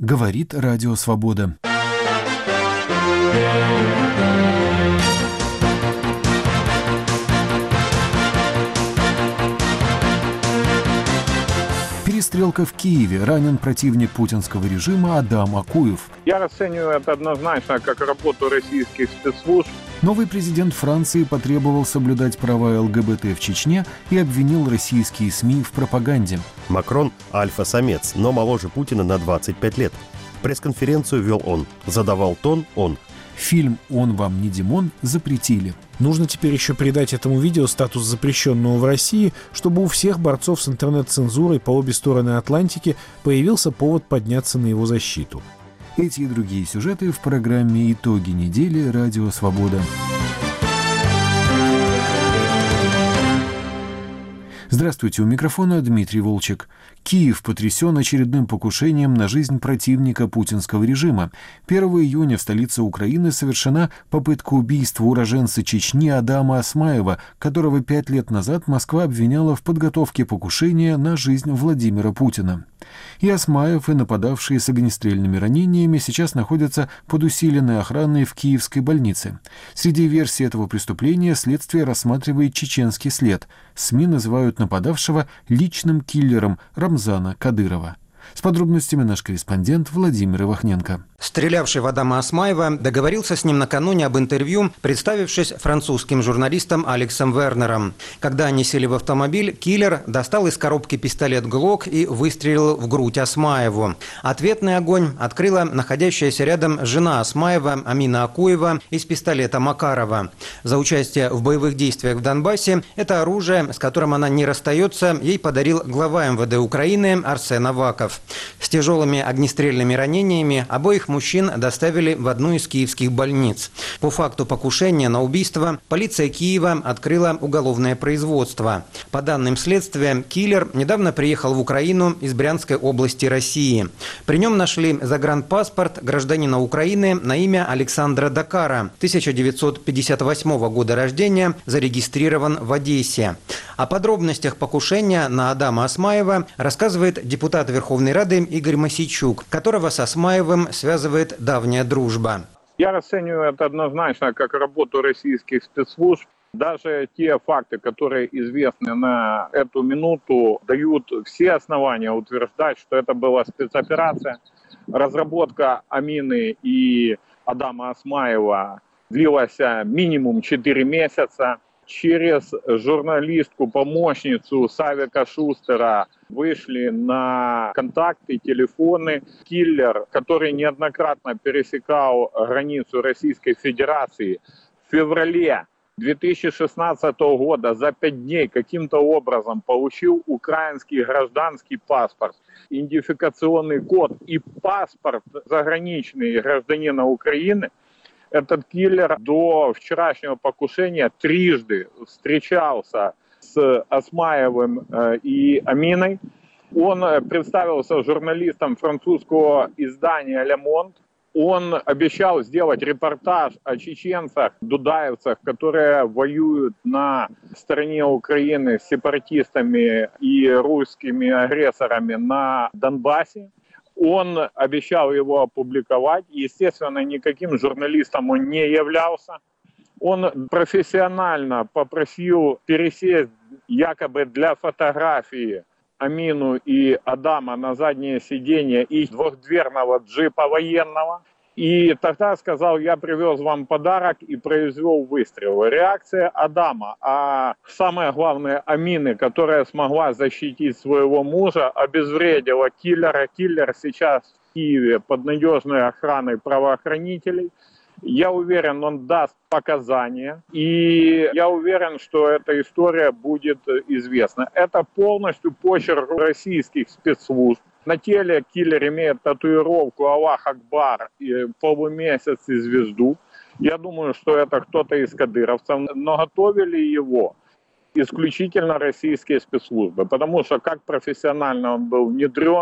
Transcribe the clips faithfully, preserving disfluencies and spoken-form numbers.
Говорит Радио Свобода. Перестрелка в Киеве. Ранен противник путинского режима Адам Акуев. Я расцениваю это однозначно как работу российских спецслужб. Новый президент Франции потребовал соблюдать права ЛГБТ в Чечне и обвинил российские СМИ в пропаганде. Макрон – альфа-самец, но моложе Путина на двадцать пять лет. Пресс-конференцию вел он. Задавал тон он. Фильм «Он вам не Димон» запретили. Нужно теперь еще придать этому видео статус запрещенного в России, чтобы у всех борцов с интернет-цензурой по обе стороны Атлантики появился повод подняться на его защиту. Эти и другие сюжеты в программе «Итоги недели» Радио Свобода. Здравствуйте, у микрофона Дмитрий Волчек. Киев потрясен очередным покушением на жизнь противника путинского режима. первого июня в столице Украины совершена попытка убийства уроженца Чечни Адама Осмаева, которого пять лет назад Москва обвиняла в подготовке покушения на жизнь Владимира Путина. И Осмаев, и нападавшие с огнестрельными ранениями сейчас находятся под усиленной охраной в киевской больнице. Среди версий этого преступления следствие рассматривает чеченский след. СМИ называют нападавшего личным киллером Рамзана Кадырова. С подробностями наш корреспондент Владимир Ивахненко. Стрелявший в Адама Осмаева договорился с ним накануне об интервью, представившись французским журналистом Алексом Вернером. Когда они сели в автомобиль, киллер достал из коробки пистолет «Глок» и выстрелил в грудь Осмаеву. Ответный огонь открыла находящаяся рядом жена Осмаева Амина Акуева из пистолета Макарова. За участие в боевых действиях в Донбассе это оружие, с которым она не расстается, ей подарил глава эм вэ дэ Украины Арсен Аваков. С тяжелыми огнестрельными ранениями обоих мужчин доставили в одну из киевских больниц. По факту покушения на убийство полиция Киева открыла уголовное производство. По данным следствия, киллер недавно приехал в Украину из Брянской области России. При нем нашли загранпаспорт гражданина Украины на имя Александра Дакара, тысяча девятьсот пятьдесят восьмого года рождения, зарегистрирован в Одессе. О подробностях покушения на Адама Осмаева рассказывает депутат Верховной Рады Игорь Мосейчук, которого с Осмаевым связывает давняя дружба. Я расцениваю это однозначно как работу российских спецслужб. Даже те факты, которые известны на эту минуту, дают все основания утверждать, что это была спецоперация. Разработка Амины и Адама Осмаева длилась минимум четыре месяца. Через журналистку-помощницу Савика Шустера вышли на контакты, телефоны. Киллер, который неоднократно пересекал границу Российской Федерации, в феврале две тысячи шестнадцатого года за пять дней каким-то образом получил украинский гражданский паспорт, идентификационный код и паспорт заграничный гражданина Украины. Этот киллер до вчерашнего покушения трижды встречался с Осмаевым и Аминой. Он представился журналистом французского издания «Ле Монд». Он обещал сделать репортаж о чеченцах, дудаевцах, которые воюют на стороне Украины с сепаратистами и русскими агрессорами на Донбассе. Он обещал его опубликовать. Естественно, никаким журналистом он не являлся. Он профессионально попросил пересесть якобы для фотографии Амину и Адама на заднее сиденье их двухдверного джипа военного. И тогда сказал: я привез вам подарок, и произвел выстрел. Реакция Адама, а самое главное Амины, которая смогла защитить своего мужа, обезвредила киллера. Киллер сейчас в Киеве под надежной охраной правоохранителей. Я уверен, он даст показания, и я уверен, что эта история будет известна. Это полностью почерк российских спецслужб. На теле киллер имеет татуировку «Аллах Акбар» и полумесяц и звезду. Я думаю, что это кто-то из кадыровцев, но готовили его исключительно российские спецслужбы, потому что как профессионально он был внедрен,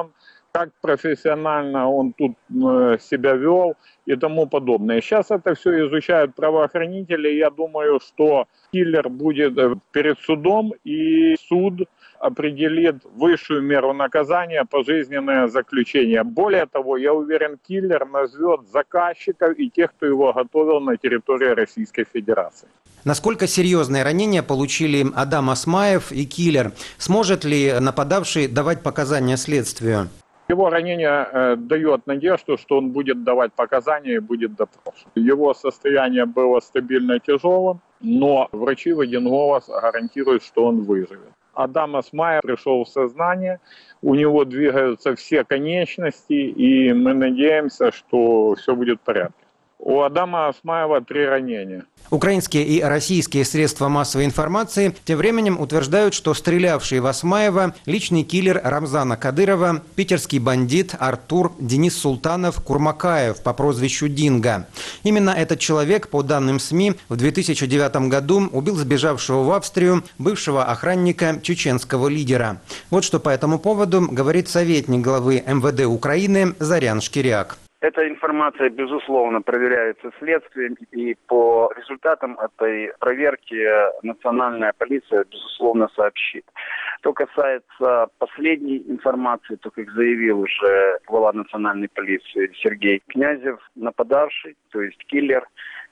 как профессионально он тут э, себя вел и тому подобное. Сейчас это все изучают правоохранители. Я думаю, что киллер будет перед судом, и суд определит высшую меру наказания, пожизненное заключение. Более того, я уверен, киллер назовет заказчиков и тех, кто его готовил на территории Российской Федерации. Насколько серьезные ранения получили Адам Осмаев и киллер? Сможет ли нападавший давать показания следствию? Его ранение э, дает надежду, что он будет давать показания и будет допрошен. Его состояние было стабильно тяжелым, но врачи в один голос гарантируют, что он выживет. Адам Осмаев пришел в сознание, у него двигаются все конечности, и мы надеемся, что все будет в порядке. У Адама Осмаева три ранения. Украинские и российские средства массовой информации тем временем утверждают, что стрелявший в Осмаева – личный киллер Рамзана Кадырова, питерский бандит Артур Денис Султанов Курмакаев по прозвищу Динго. Именно этот человек, по данным СМИ, в две тысячи девятом году убил сбежавшего в Австрию бывшего охранника чеченского лидера. Вот что по этому поводу говорит советник главы эм вэ дэ Украины Зарян Шкиряк. Эта информация, безусловно, проверяется следствием, и по результатам этой проверки национальная полиция, безусловно, сообщит. Что касается последней информации, то, как заявил уже глава национальной полиции Сергей Князев, нападавший, то есть киллер,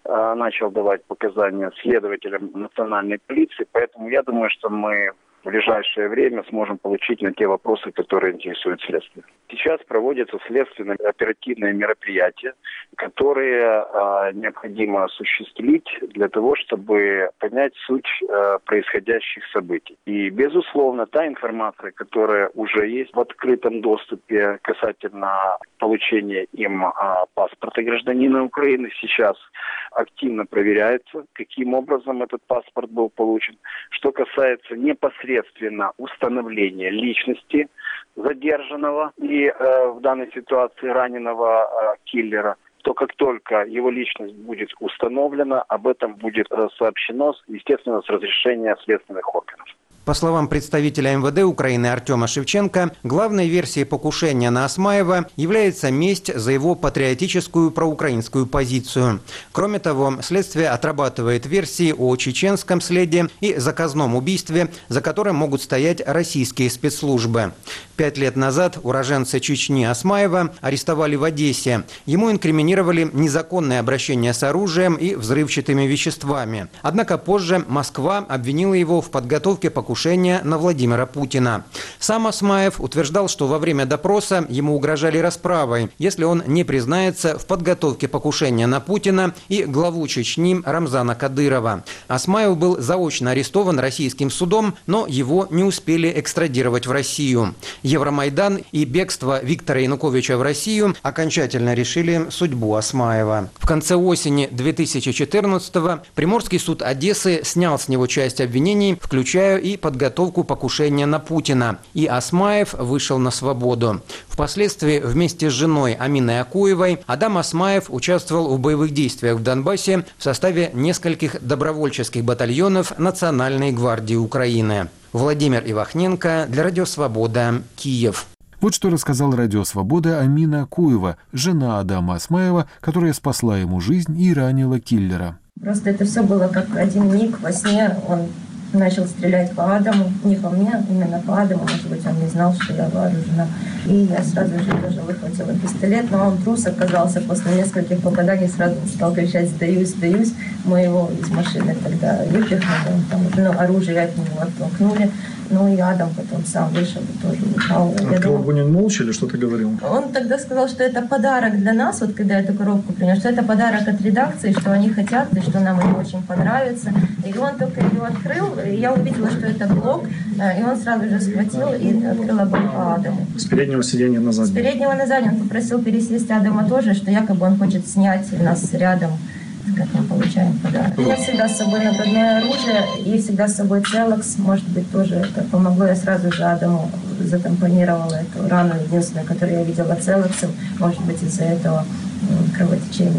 начал давать показания следователям национальной полиции, поэтому я думаю, что мы в ближайшее время сможем получить на те вопросы, которые интересуют следствие. Сейчас проводятся следственные оперативные мероприятия, которые э, необходимо осуществить для того, чтобы понять суть э, происходящих событий. И, безусловно, та информация, которая уже есть в открытом доступе касательно получения им э, паспорта гражданина Украины, сейчас активно проверяется, каким образом этот паспорт был получен. Что касается непосредственно установления личности задержанного и э, в данной ситуации раненого э, киллера, то как только его личность будет установлена, об этом будет э, сообщено, естественно, с разрешения следственных органов. По словам представителя эм вэ дэ Украины Артема Шевченко, главной версией покушения на Осмаева является месть за его патриотическую проукраинскую позицию. Кроме того, следствие отрабатывает версии о чеченском следе и заказном убийстве, за которым могут стоять российские спецслужбы. Пять лет назад уроженца Чечни Осмаева арестовали в Одессе. Ему инкриминировали незаконное обращение с оружием и взрывчатыми веществами. Однако позже Москва обвинила его в подготовке покушения на Владимира Путина. Сам Осмаев утверждал, что во время допроса ему угрожали расправой, если он не признается в подготовке покушения на Путина и главу Чечни Рамзана Кадырова. Осмаев был заочно арестован российским судом, но его не успели экстрадировать в Россию. Евромайдан и бегство Виктора Януковича в Россию окончательно решили судьбу Осмаева. В конце осени две тысячи четырнадцатого Приморский суд Одессы снял с него часть обвинений, включая и подготовку покушения на Путина, и Осмаев вышел на свободу. Впоследствии вместе с женой Аминой Акуевой Адам Осмаев участвовал в боевых действиях в Донбассе в составе нескольких добровольческих батальонов Национальной гвардии Украины. Владимир Ивахненко для Радио Свобода, Киев. Вот что рассказал Радио Свобода Амина Акуева, жена Адама Осмаева, которая спасла ему жизнь и ранила киллера. Просто это все было как один миг во сне. Он начал стрелять по Адаму, не по мне, именно по Адаму, может быть, он не знал, что я вооружена. И я сразу же тоже выхватила пистолет, но он трус оказался, после нескольких попаданий сразу стал кричать «сдаюсь, сдаюсь». Мы его из машины тогда выпихнули, там, ну, оружие от него оттолкнули. Ну и Адам потом сам вышел и тоже упал. А Колобунин молча или что-то говорил? Он тогда сказал, что это подарок для нас, вот когда эту коробку принес, что это подарок от редакции, что они хотят, и что нам это очень понравится. И он только ее открыл, и я увидела, что это блок, и он сразу же схватил и открыл огонь по Адаму. С переднего сиденья на заднее? С переднего на заднее. Он попросил пересесть Адама тоже, что якобы он хочет снять нас рядом, как мы получаем подарок. У меня всегда с собой накладное оружие и всегда с собой целокс. Может быть, тоже это помогло. Я сразу же Адаму затампонировала эту рану, единственную, которую я видела целоксом. Может быть, из-за этого кровотечения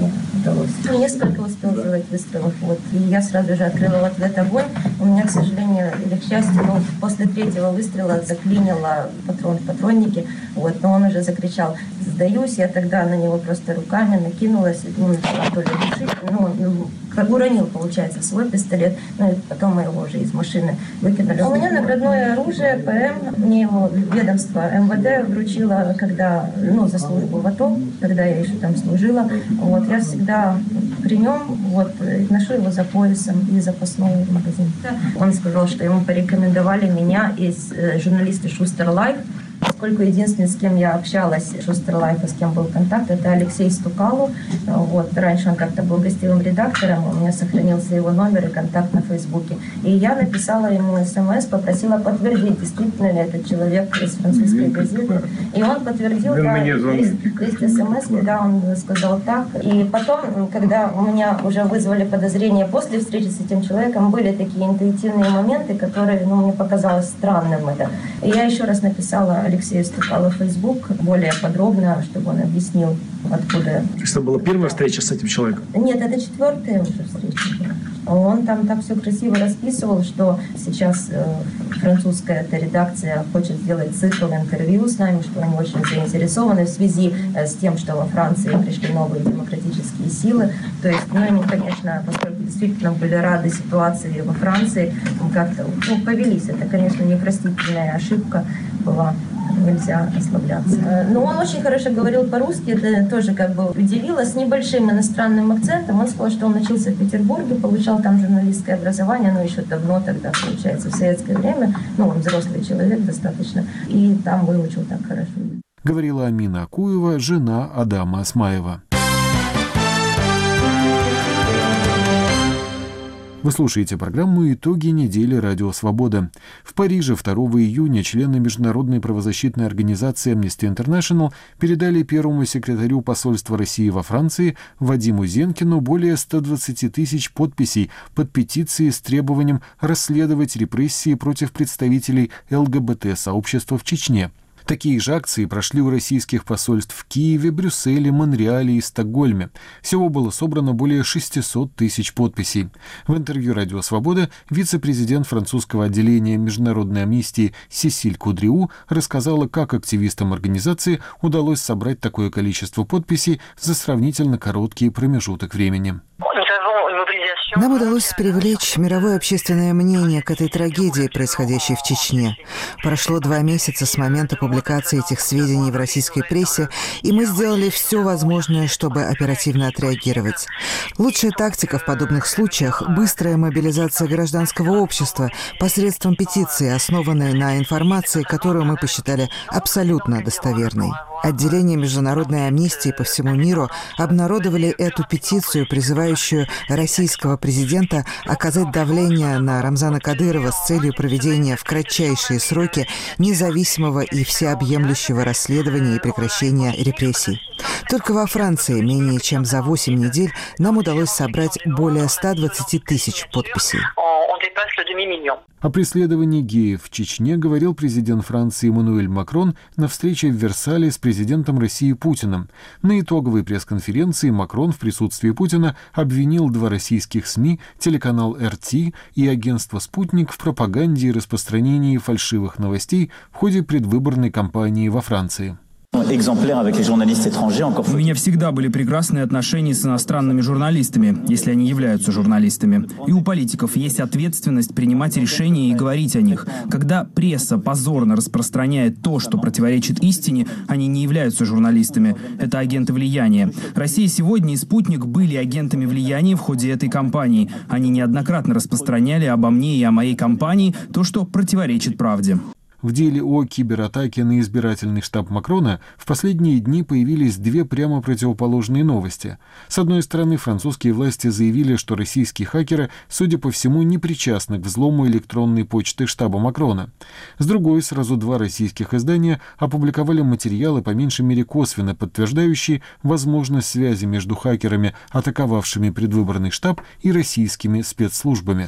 удалось. Несколько успел сделать выстрелов. Вот. И я сразу же открыла в ответ огонь. У меня, к сожалению, или к счастью, ну, после третьего выстрела заклинило патрон в патроннике. Вот. Но он уже закричал: «Сдаюсь». Я тогда на него просто руками накинулась, ну, начала то ли душить, ну, ну, уронил, получается, свой пистолет, ну и потом мы его уже из машины выкинули. У меня наградное оружие ПМ, мне его ведомство эм вэ дэ вручило, когда, ну, за службу в АТО, когда я еще там служила. Вот, я всегда при нем, вот, ношу его за поясом и запасной магазин. Он сказал, что ему порекомендовали меня из э, журналиста Шустер Лайф. Поскольку единственный, с кем я общалась, Шустер Лайфа, с кем был контакт, это Алексей Стукалу. Вот. Раньше он как-то был гостевым редактором, у меня сохранился его номер и контакт на Фейсбуке. И я написала ему смс, попросила подтвердить, действительно ли этот человек из французской газеты. И он подтвердил, да, есть, есть смс, когда он сказал так. И потом, когда у меня уже вызвали подозрения после встречи с этим человеком, были такие интуитивные моменты, которые, ну, мне показалось странным это. И я еще раз написала Алексею Стукалу в Facebook более подробно, чтобы он объяснил, откуда. Это была первая встреча с этим человеком? Нет, это четвертая уже встреча была. Он там так все красиво расписывал, что сейчас э, французская эта редакция хочет сделать цикл интервью с нами, что они очень заинтересованы в связи э, с тем, что во Франции пришли новые демократические силы. То есть, ну, они, конечно, поскольку действительно были рады ситуации во Франции, как-то, ну, повелись. Это, конечно, непростительная ошибка была. Нельзя расслабляться. Но он очень хорошо говорил по-русски, это тоже как бы удивило, с небольшим иностранным акцентом. Он сказал, что он учился в Петербурге, получал там журналистское образование, но еще давно тогда, получается, в советское время. Ну, он взрослый человек достаточно, и там выучил так хорошо. Говорила Амина Акуева, жена Адама Осмаева. Вы слушаете программу «Итоги недели Радио Свобода». В Париже второго июня члены международной правозащитной организации Amnesty International передали первому секретарю посольства России во Франции Вадиму Зенкину более ста двадцати тысяч подписей под петицией с требованием расследовать репрессии против представителей эл гэ бэ тэ-сообщества в Чечне. Такие же акции прошли у российских посольств в Киеве, Брюсселе, Монреале и Стокгольме. Всего было собрано более шестисот тысяч подписей. В интервью «Радио Свобода» вице-президент французского отделения международной амнистии Сесиль Кудриу рассказала, как активистам организации удалось собрать такое количество подписей за сравнительно короткий промежуток времени. Нам удалось привлечь мировое общественное мнение к этой трагедии, происходящей в Чечне. Прошло два месяца с момента публикации этих сведений в российской прессе, и мы сделали все возможное, чтобы оперативно отреагировать. Лучшая тактика в подобных случаях – быстрая мобилизация гражданского общества посредством петиции, основанной на информации, которую мы посчитали абсолютно достоверной. Отделения международной амнистии по всему миру обнародовали эту петицию, призывающую российского президента оказать давление на Рамзана Кадырова с целью проведения в кратчайшие сроки независимого и всеобъемлющего расследования и прекращения репрессий. Только во Франции менее чем за восемь недель нам удалось собрать более ста двадцати тысяч подписей. О преследовании геев в Чечне говорил президент Франции Эммануэль Макрон на встрече в Версале с президентом России Путиным. На итоговой пресс-конференции Макрон в присутствии Путина обвинил два российских СМИ, телеканал эр тэ и агентство «Спутник» в пропаганде и распространении фальшивых новостей в ходе предвыборной кампании во Франции. У меня всегда были прекрасные отношения с иностранными журналистами, если они являются журналистами. И у политиков есть ответственность принимать решения и говорить о них. Когда пресса позорно распространяет то, что противоречит истине, они не являются журналистами. Это агенты влияния. Россия сегодня и «Спутник» были агентами влияния в ходе этой кампании. Они неоднократно распространяли обо мне и о моей кампании то, что противоречит правде. В деле о кибератаке на избирательный штаб Макрона в последние дни появились две прямо противоположные новости. С одной стороны, французские власти заявили, что российские хакеры, судя по всему, не причастны к взлому электронной почты штаба Макрона. С другой, сразу два российских издания опубликовали материалы, по меньшей мере косвенно подтверждающие возможность связи между хакерами, атаковавшими предвыборный штаб, и российскими спецслужбами.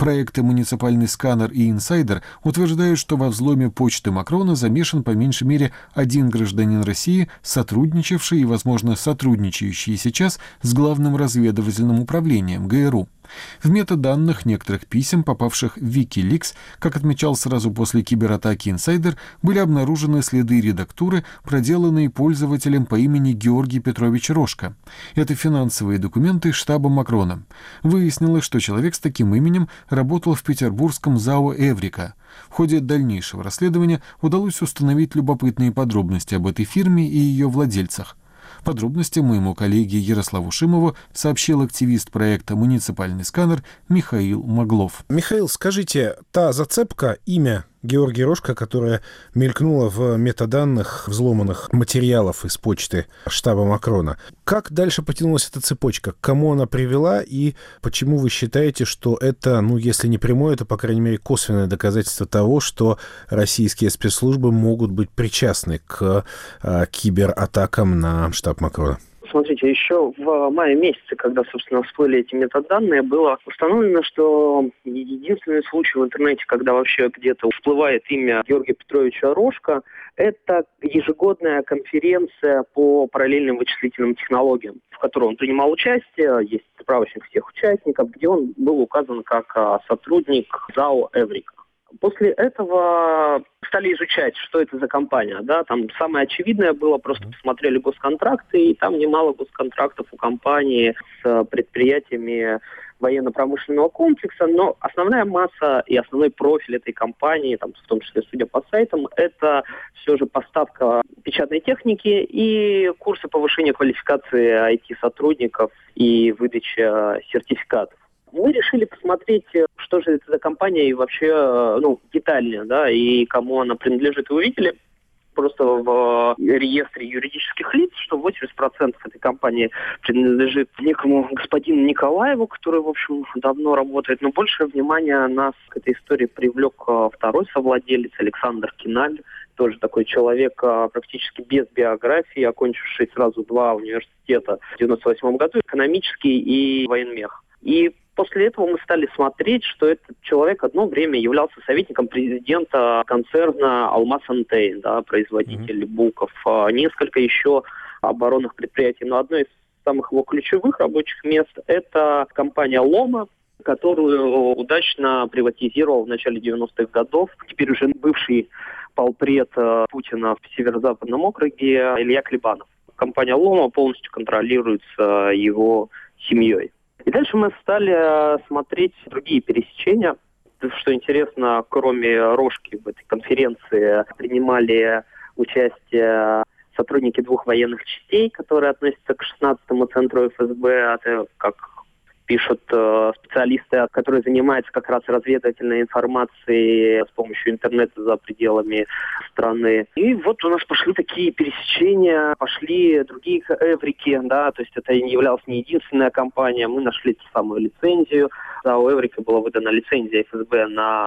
Проекты «Муниципальный сканер» и «Инсайдер» утверждают, что во взломе почты Макрона замешан по меньшей мере один гражданин России, сотрудничавший и, возможно, сотрудничающий сейчас с Главным разведывательным управлением ГРУ. В метаданных некоторых писем, попавших в Wikileaks, как отмечал сразу после кибератаки «Инсайдер», были обнаружены следы редактуры, проделанные пользователем по имени Георгий Петрович Рожко. Это финансовые документы штаба Макрона. Выяснилось, что человек с таким именем работал в петербургском ЗАО «Эврика». В ходе дальнейшего расследования удалось установить любопытные подробности об этой фирме и ее владельцах. Подробности моему коллеге Ярославу Шимову сообщил активист проекта «Муниципальный сканер» Михаил Моглов. Михаил, скажите, та зацепка, имя Георгий Рожко, которая мелькнула в метаданных взломанных материалов из почты штаба Макрона, как дальше потянулась эта цепочка? К кому она привела и почему вы считаете, что это, ну, если не прямое, то, по крайней мере, косвенное доказательство того, что российские спецслужбы могут быть причастны к а, кибератакам на штаб Макрона? Смотрите, еще в мае месяце, когда, собственно, всплыли эти метаданные, было установлено, что единственный случай в интернете, когда вообще где-то всплывает имя Георгия Петровича Рожко, это ежегодная конференция по параллельным вычислительным технологиям, в которой он принимал участие, есть справочник всех участников, где он был указан как сотрудник ЗАО «Эврика». После этого стали изучать, что это за компания. Да? Там самое очевидное было, просто посмотрели госконтракты, и там немало госконтрактов у компании с предприятиями военно-промышленного комплекса, но основная масса и основной профиль этой компании, там, в том числе, судя по сайтам, это все же поставка печатной техники и курсы повышения квалификации ай ти-сотрудников и выдача сертификатов. Мы решили посмотреть, что же это за компания и вообще, ну, детальнее, да, и кому она принадлежит. И увидели просто в реестре юридических лиц, что восемьдесят процентов этой компании принадлежит некому господину Николаеву, который, в общем, давно работает. Но большее внимание нас к этой истории привлек второй совладелец Александр Киналь, тоже такой человек практически без биографии, окончивший сразу два университета в девяносто восьмом году, экономический и военмех. И после этого мы стали смотреть, что этот человек одно время являлся советником президента концерна «Алмаз Антейн», да, производитель mm-hmm. буков, несколько еще оборонных предприятий. Но одно из самых его ключевых рабочих мест – это компания «Лома», которую удачно приватизировал в начале девяностых годов. Теперь уже бывший полпред Путина в северо-западном округе Илья Клебанов. Компания «Лома» полностью контролируется его семьей. И дальше мы стали смотреть другие пересечения. Что интересно, кроме Рожки в этой конференции принимали участие сотрудники двух военных частей, которые относятся к шестнадцатому центру эф эс бэ, это как пишут э, специалисты, которые занимаются как раз разведывательной информацией с помощью интернета за пределами страны. И вот у нас пошли такие пересечения, пошли другие эврики, да, то есть это не являлась не единственная компания. Мы нашли ту самую лицензию. Да, у Эврика была выдана лицензия эф эс бэ на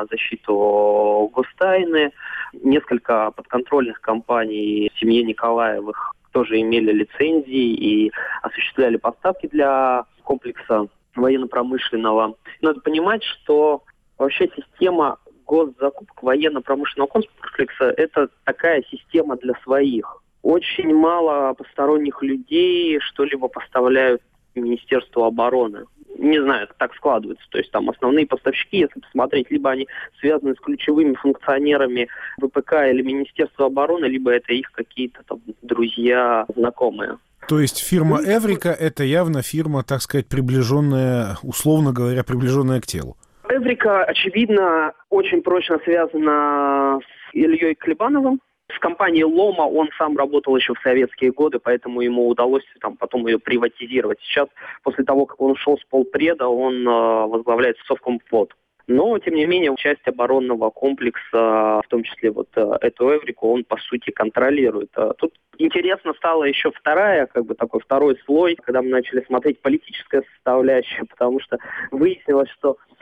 защиту гостайны. Несколько подконтрольных компаний в семье Николаевых тоже имели лицензии и осуществляли поставки для комплекса военно-промышленного. Надо понимать, что вообще система госзакупок военно-промышленного комплекса – это такая система для своих. Очень мало посторонних людей что-либо поставляют Министерству обороны. Не знаю, это так складывается. То есть там основные поставщики, если посмотреть, либо они связаны с ключевыми функционерами вэ пэ ка или Министерства обороны, либо это их какие-то там друзья, знакомые. То есть фирма «Эврика» — это явно фирма, так сказать, приближенная, условно говоря, приближенная к телу. «Эврика», очевидно, очень прочно связана с Ильей Клебановым. С компанией «Лома» он сам работал еще в советские годы, поэтому ему удалось там, потом ее приватизировать. Сейчас, после того, как он ушел с полпреда, он э, возглавляет Совкомфлот. Но, тем не менее, часть оборонного комплекса, в том числе вот эту «Эврику», он, по сути, контролирует. Тут интересно стала еще вторая, как бы такой второй слой, когда мы начали смотреть политическая составляющая, потому что выяснилось, что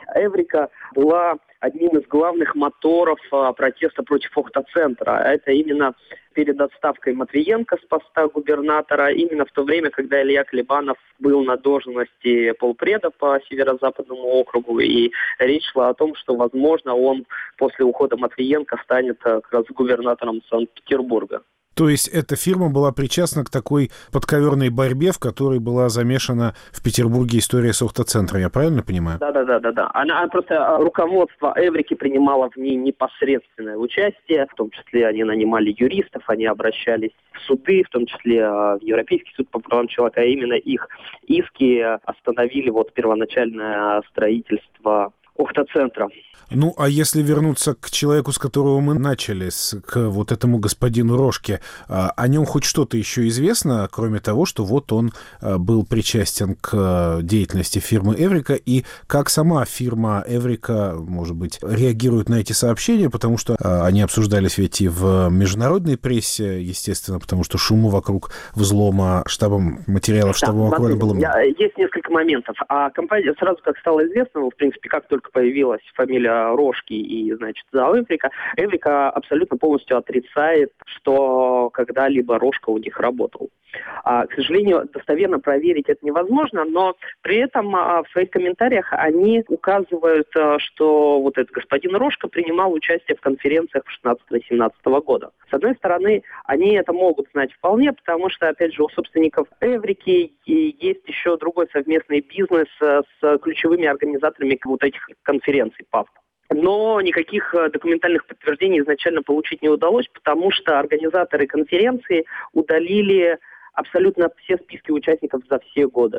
Эврика была одним из главных моторов протеста против Охта-центра. Это именно перед отставкой Матвиенко с поста губернатора, именно в то время, когда Илья Клебанов был на должности полпреда по Северо-Западному округу, и речь шла о том, что, возможно, он после ухода Матвиенко станет как раз губернатором Санкт-Петербурга. То есть эта фирма была причастна к такой подковерной борьбе, в которой была замешана в Петербурге история с Охта-центра, я правильно понимаю? Да-да-да. Она просто, руководство Эврики принимало в ней непосредственное участие, в том числе они нанимали юристов, они обращались в суды, в том числе в Европейский суд по правам человека, а именно их иски остановили вот первоначальное строительство Охта-центра. Ну, а если вернуться к человеку, с которого мы начали, с, к вот этому господину Рожке, а, о нем хоть что-то еще известно, кроме того, что вот он а, был причастен к деятельности фирмы Эврика, и как сама фирма Эврика, может быть, реагирует на эти сообщения, потому что а, они обсуждались ведь и в международной прессе, естественно, потому что шуму вокруг взлома штабом материалов штаба да, Макрона было много. Есть несколько моментов. А компания, сразу как стало известно, в принципе, как только появилась фамилия Рожки и, значит, за Эврика, Эврика абсолютно полностью отрицает, что когда-либо Рожка у них работал. А, к сожалению, достоверно проверить это невозможно, но при этом а, в своих комментариях они указывают, а, что вот этот господин Рожка принимал участие в конференциях шестнадцатого-семнадцатого года. С одной стороны, они это могут знать вполне, потому что, опять же, у собственников Эврики есть еще другой совместный бизнес с ключевыми организаторами вот этих конференций ПАФ. Но никаких документальных подтверждений изначально получить не удалось, потому что организаторы конференции удалили абсолютно все списки участников за все годы.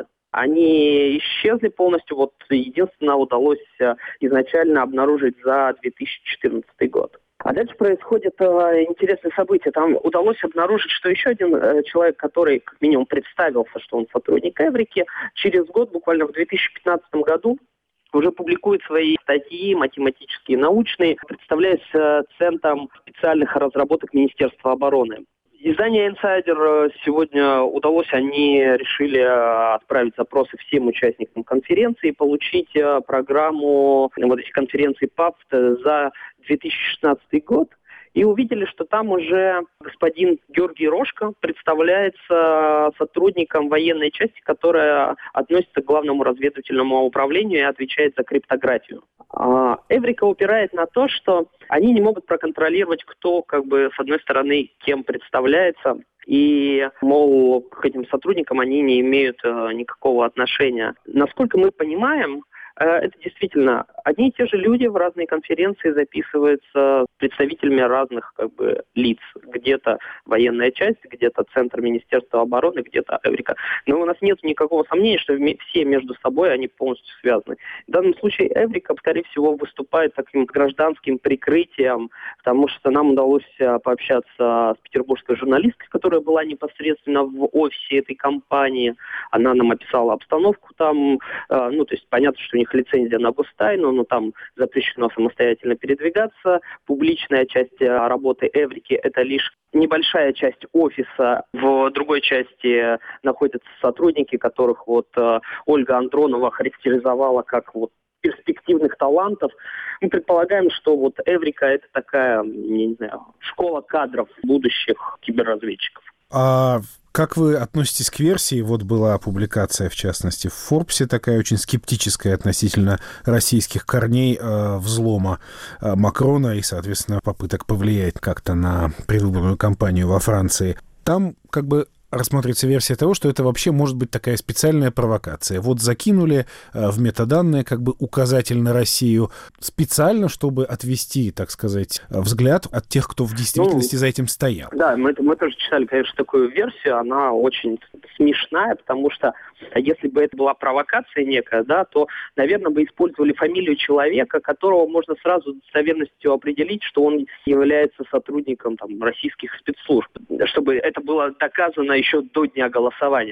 Они исчезли полностью, вот единственное удалось изначально обнаружить за две тысячи четырнадцатый год. А дальше происходит э, интересное событие. Там удалось обнаружить, что еще один э, человек, который как минимум представился, что он сотрудник Эврики, через год, буквально в две тысячи пятнадцатом году, уже публикует свои статьи математические, научные, представляясь э, Центром специальных разработок Министерства обороны. Издание «Инсайдер» сегодня удалось, они решили отправить запросы всем участникам конференции, получить программу вот этих конференций ПАФ за две тысячи шестнадцатый год. И увидели, что там уже господин Георгий Рожка представляется сотрудником военной части, которая относится к главному разведывательному управлению и отвечает за криптографию. Эврика упирает на то, что они не могут проконтролировать, кто, как бы, с одной стороны, кем представляется, и, мол, к этим сотрудникам они не имеют э, никакого отношения. Насколько мы понимаем, это действительно одни и те же люди в разные конференции записываются представителями разных как бы лиц. Где-то военная часть, где-то Центр Министерства обороны, где-то Эврика. Но у нас нет никакого сомнения, что все между собой они полностью связаны. В данном случае Эврика, скорее всего, выступает таким гражданским прикрытием, потому что нам удалось пообщаться с петербургской журналисткой, которая была непосредственно в офисе этой компании. Она нам описала обстановку там. Ну, то есть понятно, что у них лицензия на гостайну, но там запрещено самостоятельно передвигаться. Публичная часть работы Эврики – это лишь небольшая часть офиса. В другой части находятся сотрудники, которых вот Ольга Андронова характеризовала как вот перспективных талантов. Мы предполагаем, что вот Эврика – это такая, я не знаю, школа кадров будущих киберразведчиков. А как вы относитесь к версии? Вот была публикация, в частности, в Форбсе, такая очень скептическая относительно российских корней э, взлома э, Макрона и, соответственно, попыток повлиять как-то на предвыборную кампанию во Франции. Там как бы рассматривается версия того, что это вообще может быть такая специальная провокация. Вот закинули э, в метаданные как бы указатель на Россию специально, чтобы отвести, так сказать, взгляд от тех, кто в действительности ну, за этим стоял. Да, мы, мы тоже читали, конечно, такую версию. Она очень смешная, потому что если бы это была провокация некая, да, то, наверное, бы использовали фамилию человека, которого можно сразу с достоверностью определить, что он является сотрудником там, российских спецслужб, чтобы это было доказано еще до дня голосования.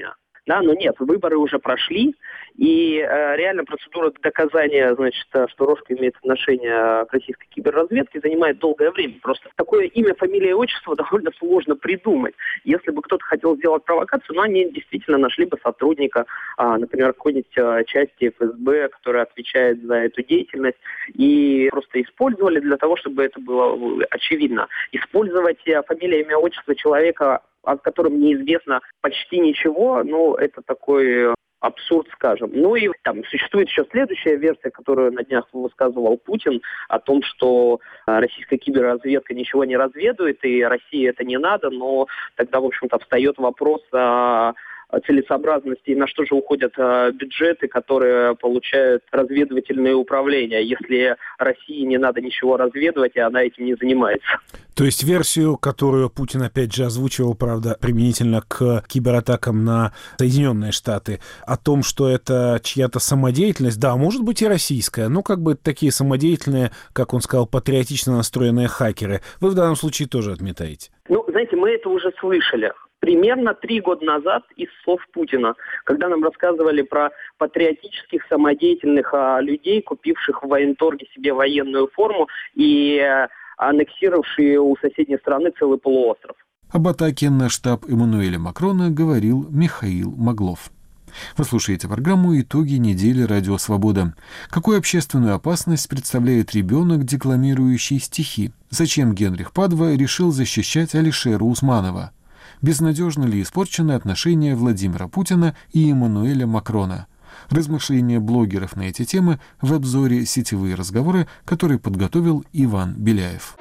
Да, но нет, выборы уже прошли, и э, реально процедура доказания, значит, что Рожко имеет отношение к российской киберразведке, занимает долгое время. Просто такое имя, фамилия и отчество довольно сложно придумать. Если бы кто-то хотел сделать провокацию, ну, они действительно нашли бы сотрудника, а, например, какой-нибудь а, части эф эс бэ, которая отвечает за эту деятельность, и просто использовали для того, чтобы это было очевидно. Использовать фамилия, имя, отчество человека, о котором неизвестно почти ничего, ну, это такой абсурд, скажем. Ну и там существует еще следующая версия, которую на днях высказывал Путин, о том, что российская киберразведка ничего не разведывает, и России это не надо, но тогда, в общем-то, встает вопрос о целесообразности, и на что же уходят э, бюджеты, которые получают разведывательные управления, если России не надо ничего разведывать, и она этим не занимается. То есть версию, которую Путин опять же озвучивал, правда, применительно к кибератакам на Соединенные Штаты, о том, что это чья-то самодеятельность, да, может быть и российская, но как бы такие самодеятельные, как он сказал, патриотично настроенные хакеры, вы в данном случае тоже отметаете? Ну, знаете, мы это уже слышали. Примерно три года назад из слов Путина, когда нам рассказывали про патриотических, самодеятельных а, людей, купивших в военторге себе военную форму и а, аннексировавшие у соседней страны целый полуостров. Об атаке на штаб Эммануэля Макрона говорил Михаил Маглов. Вы слушаете программу «Итоги недели Радио Свобода». Какую общественную опасность представляет ребенок, декламирующий стихи? Зачем Генрих Падва решил защищать Алишера Усманова? Безнадежно ли испорчены отношения Владимира Путина и Эммануэля Макрона? Размышления блогеров на эти темы в обзоре «Сетевые разговоры», который подготовил Иван Беляев.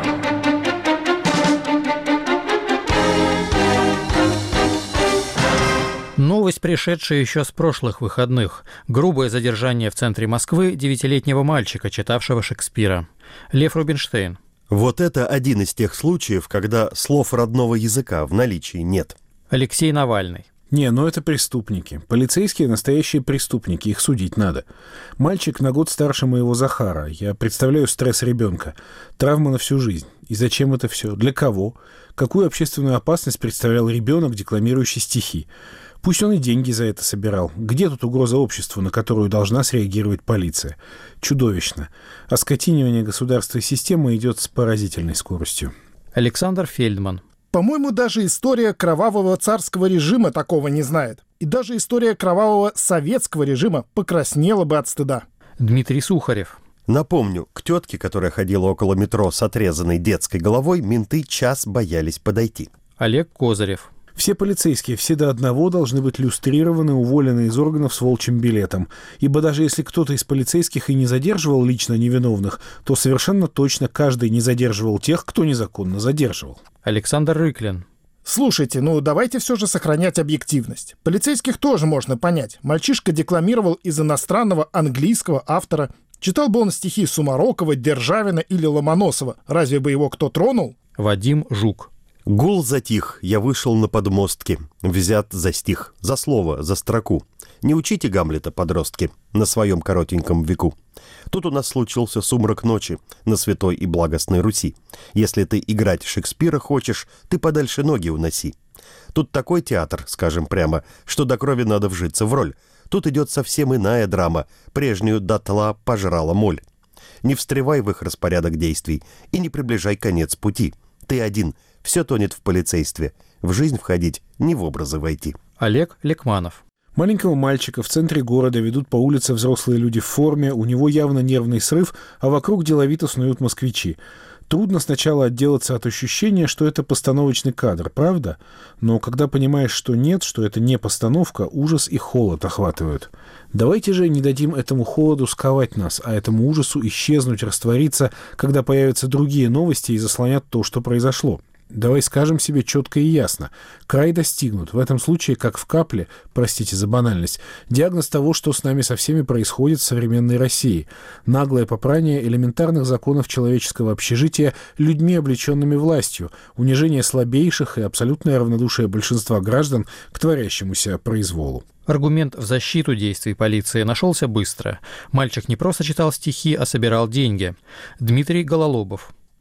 Новость, пришедшая еще с прошлых выходных. Грубое задержание в центре Москвы девятилетнего мальчика, читавшего Шекспира. Лев Рубинштейн. Вот это один из тех случаев, когда слов родного языка в наличии нет. Алексей Навальный. Не, ну это преступники. Полицейские — настоящие преступники, их судить надо. Мальчик на год старше моего Захара. Я представляю стресс ребенка. Травма на всю жизнь. И зачем это все? Для кого? Какую общественную опасность представлял ребенок, декламирующий стихи? Пусть он и деньги за это собирал. Где тут угроза обществу, на которую должна среагировать полиция? Чудовищно. Оскотинивание государства и системы идет с поразительной скоростью. Александр Фельдман. По-моему, даже история кровавого царского режима такого не знает. И даже история кровавого советского режима покраснела бы от стыда. Дмитрий Сухарев. Напомню, к тетке, которая ходила около метро с отрезанной детской головой, менты час боялись подойти. Олег Козырев. Все полицейские, все до одного, должны быть люстрированы, уволены из органов с волчьим билетом. Ибо даже если кто-то из полицейских и не задерживал лично невиновных, то совершенно точно каждый не задерживал тех, кто незаконно задерживал. Александр Рыклин. Слушайте, ну давайте все же сохранять объективность. Полицейских тоже можно понять. Мальчишка декламировал из иностранного английского автора. Читал бы он стихи Сумарокова, Державина или Ломоносова. Разве бы его кто тронул? Вадим Жук. Гул затих, я вышел на подмостки, взят за стих, за слово, за строку. Не учите Гамлета, подростки, на своем коротеньком веку. Тут у нас случился сумрак ночи на святой и благостной Руси. Если ты играть Шекспира хочешь, ты подальше ноги уноси. Тут такой театр, скажем прямо, что до крови надо вжиться в роль. Тут идет совсем иная драма, прежнюю дотла пожрала моль. Не встревай в их распорядок действий и не приближай конец пути. Ты один, все тонет в полицействе. В жизнь входить, не в образы войти. Олег Лекманов. Маленького мальчика в центре города ведут по улице взрослые люди в форме, у него явно нервный срыв, а вокруг деловито снуют москвичи. Трудно сначала отделаться от ощущения, что это постановочный кадр, правда? Но когда понимаешь, что нет, что это не постановка, ужас и холод охватывают. Давайте же не дадим этому холоду сковать нас, а этому ужасу исчезнуть, раствориться, когда появятся другие новости и заслонят то, что произошло. Давай скажем себе четко и ясно. Край достигнут. В этом случае, как в капле, простите за банальность, диагноз того, что с нами со всеми происходит в современной России. Наглое попрание элементарных законов человеческого общежития людьми, облеченными властью, унижение слабейших и абсолютное равнодушие большинства граждан к творящемуся произволу. Аргумент в защиту действий полиции нашелся быстро. Мальчик не просто читал стихи, а собирал деньги. Дмитрий Гололобов.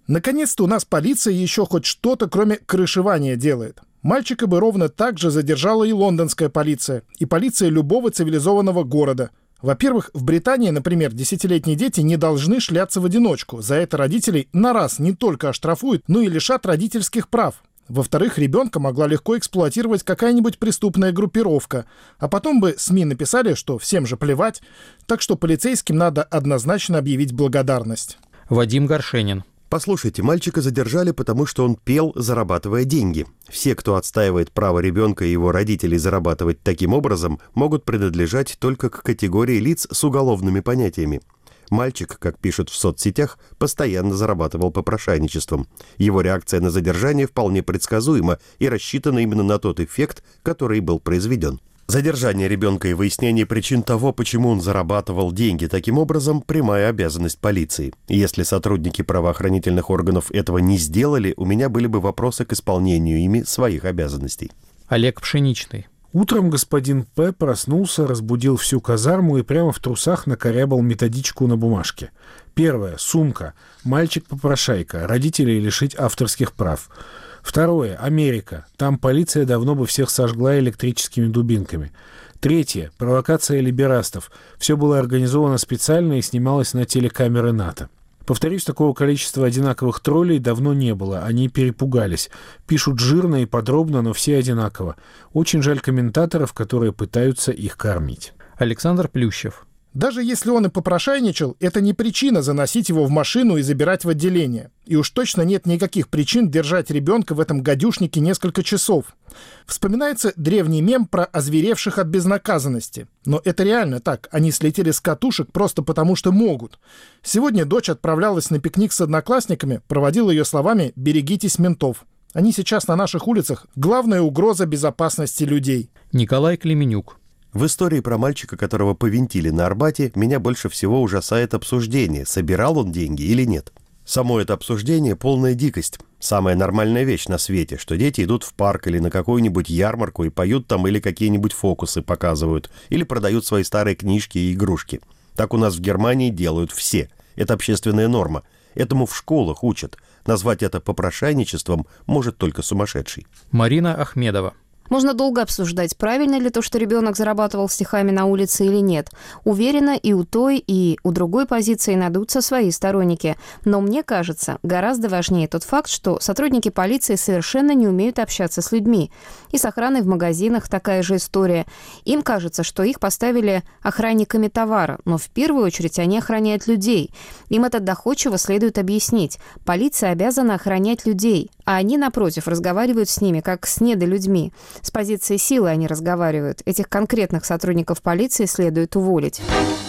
Наконец-то у нас полиция еще хоть что-то, кроме крышевания, делает. Мальчика бы ровно так же задержала и лондонская полиция, и полиция любого цивилизованного города. Во-первых, в Британии, например, десятилетние дети не должны шляться в одиночку. За это родителей на раз не только оштрафуют, но и лишат родительских прав. Во-вторых, ребенка могла легко эксплуатировать какая-нибудь преступная группировка. А потом бы СМИ написали, что всем же плевать. Так что полицейским надо однозначно объявить благодарность. Вадим Горшенин. Послушайте, мальчика задержали, потому что он пел, зарабатывая деньги. Все, кто отстаивает право ребенка и его родителей зарабатывать таким образом, могут принадлежать только к категории лиц с уголовными понятиями. Мальчик, как пишут в соцсетях, постоянно зарабатывал попрошайничеством. Его реакция на задержание вполне предсказуема и рассчитана именно на тот эффект, который был произведен. Задержание ребенка и выяснение причин того, почему он зарабатывал деньги таким образом, прямая обязанность полиции. Если сотрудники правоохранительных органов этого не сделали, у меня были бы вопросы к исполнению ими своих обязанностей. Олег Пшеничный. Утром господин П. проснулся, разбудил всю казарму и прямо в трусах накорябал методичку на бумажке. Первое. Сумка. Мальчик-попрошайка. Родителей лишить авторских прав. Второе. Америка. Там полиция давно бы всех сожгла электрическими дубинками. Третье. Провокация либерастов. Все было организовано специально и снималось на телекамеры НАТО. Повторюсь, такого количества одинаковых троллей давно не было. Они перепугались. Пишут жирно и подробно, но все одинаково. Очень жаль комментаторов, которые пытаются их кормить. Александр Плющев. Даже если он и попрошайничал, это не причина заносить его в машину и забирать в отделение. И уж точно нет никаких причин держать ребенка в этом гадюшнике несколько часов. Вспоминается древний мем про озверевших от безнаказанности. Но это реально так. Они слетели с катушек просто потому, что могут. Сегодня дочь отправлялась на пикник с одноклассниками, проводила ее словами «берегитесь ментов». Они сейчас на наших улицах главная угроза безопасности людей. Николай Клеменюк. В истории про мальчика, которого повинтили на Арбате, меня больше всего ужасает обсуждение, собирал он деньги или нет. Само это обсуждение – полная дикость. Самая нормальная вещь на свете, что дети идут в парк или на какую-нибудь ярмарку и поют там или какие-нибудь фокусы показывают, или продают свои старые книжки и игрушки. Так у нас в Германии делают все. Это общественная норма. Этому в школах учат. Назвать это попрошайничеством может только сумасшедший. Марина Ахмедова. Можно долго обсуждать, правильно ли то, что ребенок зарабатывал стихами на улице или нет. Уверена, и у той, и у другой позиции найдутся свои сторонники. Но мне кажется, гораздо важнее тот факт, что сотрудники полиции совершенно не умеют общаться с людьми. И с охраной в магазинах такая же история. Им кажется, что их поставили охранниками товара, но в первую очередь они охраняют людей. Им это доходчиво следует объяснить. Полиция обязана охранять людей, а они, напротив, разговаривают с ними, как с недолюдьми. С позиции силы они разговаривают. Этих конкретных сотрудников полиции следует уволить.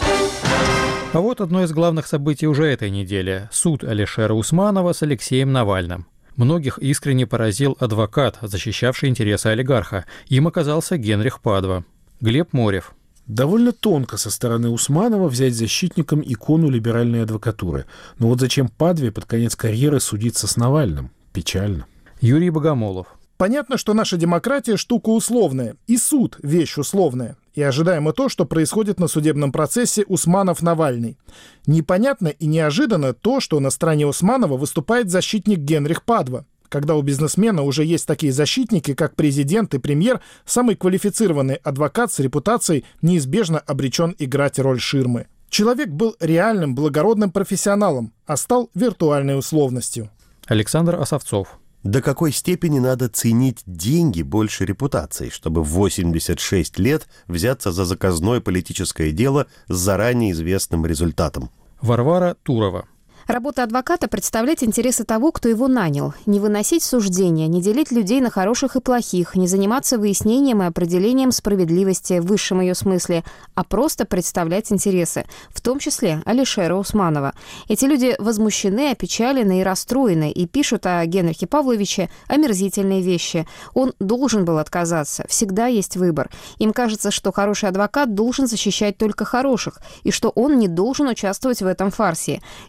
А вот одно из главных событий уже этой недели. Суд Алишера Усманова с Алексеем Навальным. Многих искренне поразил адвокат, защищавший интересы олигарха. Им оказался Генрих Падва. Глеб Морев. Довольно тонко со стороны Усманова взять защитником икону либеральной адвокатуры. Но вот зачем Падве под конец карьеры судиться с Навальным? Печально. Юрий Богомолов. Понятно, что наша демократия штука условная, и суд – вещь условная. И ожидаемо то, что происходит на судебном процессе Усманов-Навальный. Непонятно и неожиданно то, что на стороне Усманова выступает защитник Генрих Падва. Когда у бизнесмена уже есть такие защитники, как президент и премьер, самый квалифицированный адвокат с репутацией неизбежно обречен играть роль ширмы. Человек был реальным благородным профессионалом, а стал виртуальной условностью. Александр Осовцов. До какой степени надо ценить деньги больше репутации, чтобы в восемьдесят шесть лет взяться за заказное политическое дело с заранее известным результатом? Варвара Турова. Работа адвоката – представлять интересы того, кто его нанял. Не выносить суждения, не делить людей на хороших и плохих, не заниматься выяснением и определением справедливости в высшем ее смысле, а просто представлять интересы, в том числе Алишера Усманова. Эти люди возмущены, опечалены и расстроены, и пишут о Генрихе Павловиче омерзительные вещи. Он должен был отказаться, всегда есть выбор. Им кажется, что хороший адвокат должен защищать только хороших, и что он не должен участвовать в этом фарсе. Им не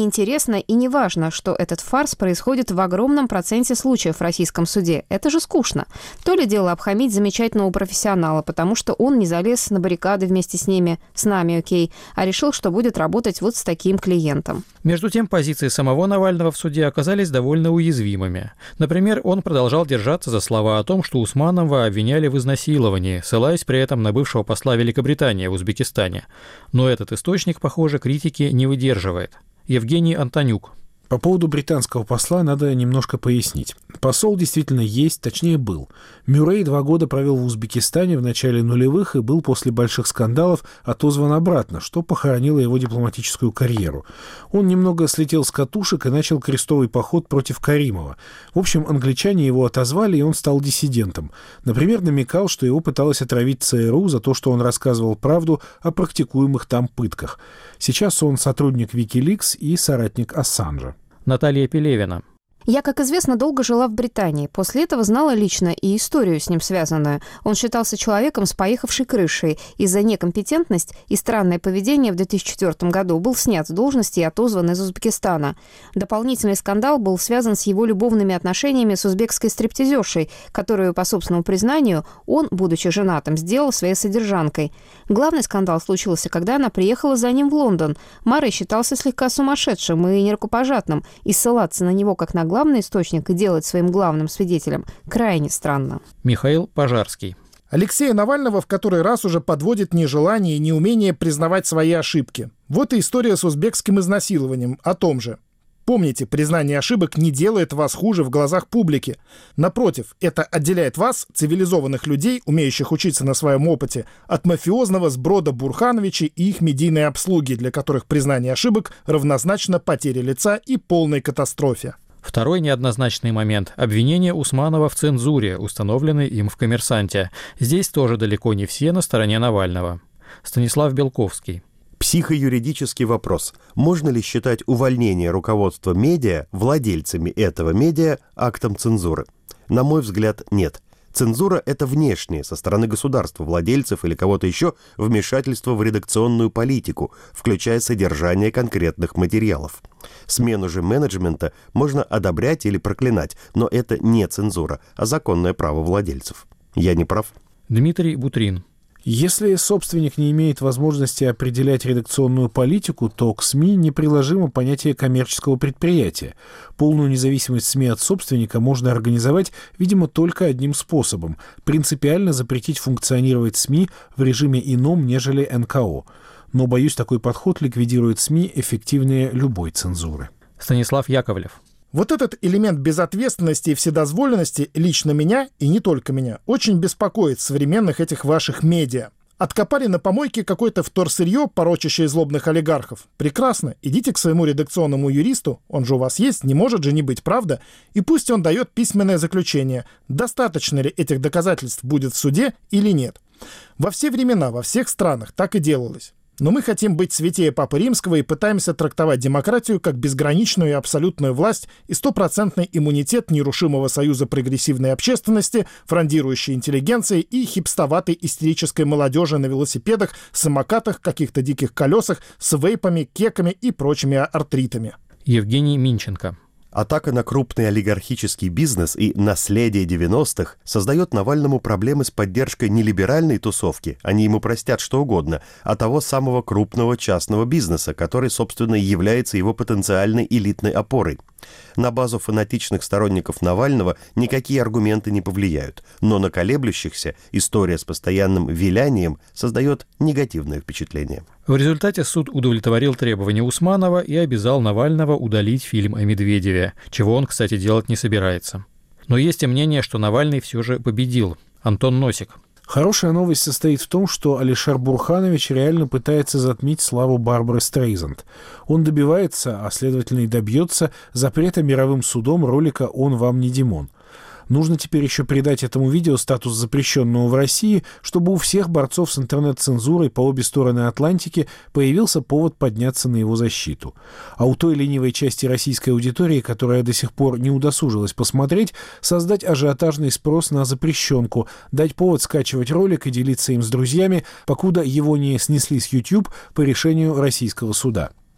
неинтересно и не важно, что этот фарс происходит в огромном проценте случаев в российском суде. Это же скучно. То ли дело обхамить замечательного профессионала, потому что он не залез на баррикады вместе с ними, с нами, окей, а решил, что будет работать вот с таким клиентом. Между тем, позиции самого Навального в суде оказались довольно уязвимыми. Например, он продолжал держаться за слова о том, что Усманова обвиняли в изнасиловании, ссылаясь при этом на бывшего посла Великобритании в Узбекистане. Но этот источник, похоже, критики не выдерживает. Евгений Антонюк. По поводу британского посла надо немножко пояснить. Посол действительно есть, точнее был. Мюррей два года провел в Узбекистане в начале нулевых и был после больших скандалов отозван обратно, что похоронило его дипломатическую карьеру. Он немного слетел с катушек и начал крестовый поход против Каримова. В общем, англичане его отозвали, и он стал диссидентом. Например, намекал, что его пыталась отравить ЦРУ за то, что он рассказывал правду о практикуемых там пытках. Сейчас он сотрудник Wikileaks и соратник Ассанжа. Наталья Пелевина. Я, как известно, долго жила в Британии. После этого знала лично и историю с ним связанную. Он считался человеком с поехавшей крышей. Из-за некомпетентность и странное поведение в две тысячи четвёртом году был снят с должности и отозван из Узбекистана. Дополнительный скандал был связан с его любовными отношениями с узбекской стриптизершей, которую, по собственному признанию, он, будучи женатым, сделал своей содержанкой. Главный скандал случился, когда она приехала за ним в Лондон. Марой считался слегка сумасшедшим и нерукопожатным, и ссылаться на него как на главный источник и делать своим главным свидетелем крайне странно. Михаил Пожарский. Алексея Навального в который раз уже подводит нежелание и неумение признавать свои ошибки. Вот и история с узбекским изнасилованием о том же. Помните, признание ошибок не делает вас хуже в глазах публики. Напротив, это отделяет вас, цивилизованных людей, умеющих учиться на своем опыте, от мафиозного сброда Бурхановичей и их медийной обслуги, для которых признание ошибок равнозначно потере лица и полной катастрофе. Второй неоднозначный момент – обвинение Усманова в цензуре, установленной им в «Коммерсанте». Здесь тоже далеко не все на стороне Навального. Станислав Белковский. Психоюридический вопрос. Можно ли считать увольнение руководства медиа владельцами этого медиа актом цензуры? На мой взгляд, нет. Цензура – это внешнее, со стороны государства, владельцев или кого-то еще, вмешательство в редакционную политику, включая содержание конкретных материалов. Смену же менеджмента можно одобрять или проклинать, но это не цензура, а законное право владельцев. Я не прав? Дмитрий Бутрин. Если собственник не имеет возможности определять редакционную политику, то к СМИ неприложимо понятие коммерческого предприятия. Полную независимость СМИ от собственника можно организовать, видимо, только одним способом – принципиально запретить функционировать СМИ в режиме ином, нежели эн ка о. Но, боюсь, такой подход ликвидирует СМИ эффективнее любой цензуры. Станислав Яковлев. Вот этот элемент безответственности и вседозволенности лично меня, и не только меня, очень беспокоит в современных этих ваших медиа. Откопали на помойке какое-то вторсырье, порочащее злобных олигархов. Прекрасно, идите к своему редакционному юристу, он же у вас есть, не может же не быть, правда? И пусть он дает письменное заключение, достаточно ли этих доказательств будет в суде или нет. Во все времена, во всех странах так и делалось. Но мы хотим быть святее Папы Римского и пытаемся трактовать демократию как безграничную и абсолютную власть и стопроцентный иммунитет нерушимого союза прогрессивной общественности, фрондирующей интеллигенции и хипстоватой истерической молодежи на велосипедах, самокатах, каких-то диких колесах, с вейпами, кеками и прочими артритами. Евгений Минченко. Атака на крупный олигархический бизнес и наследие девяностых создает Навальному проблемы с поддержкой не либеральной тусовки, они ему простят что угодно, а того самого крупного частного бизнеса, который, собственно, и является его потенциальной элитной опорой. На базу фанатичных сторонников Навального никакие аргументы не повлияют, но на колеблющихся история с постоянным вилянием создает негативное впечатление. В результате суд удовлетворил требования Усманова и обязал Навального удалить фильм о Медведеве, чего он, кстати, делать не собирается. Но есть и мнение, что Навальный все же победил. Антон Носик. Хорошая новость состоит в том, что Алишер Бурханович реально пытается затмить славу Барбары Стрейзанд. Он добивается, а следовательно и добьется, запрета мировым судом ролика «Он вам не Димон». Нужно теперь еще придать этому видео статус запрещенного в России, чтобы у всех борцов с интернет-цензурой по обе стороны Атлантики появился повод подняться на его защиту. А у той ленивой части российской аудитории, которая до сих пор не удосужилась посмотреть, создать ажиотажный спрос на запрещенку, дать повод скачивать ролик и делиться им с друзьями, покуда его не снесли с YouTube по решению российского суда.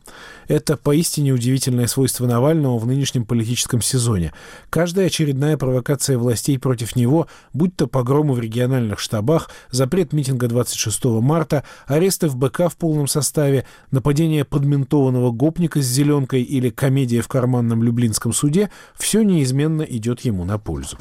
Это поистине удивительное свойство Навального в нынешнем политическом сезоне. Каждая очередная провокация властей против него, будь то погромы в региональных штабах, запрет митинга двадцать шестого марта, аресты в БК в полном составе, нападение подментованного гопника с зеленкой или комедия в карманном люблинском суде, все неизменно идет ему на пользу.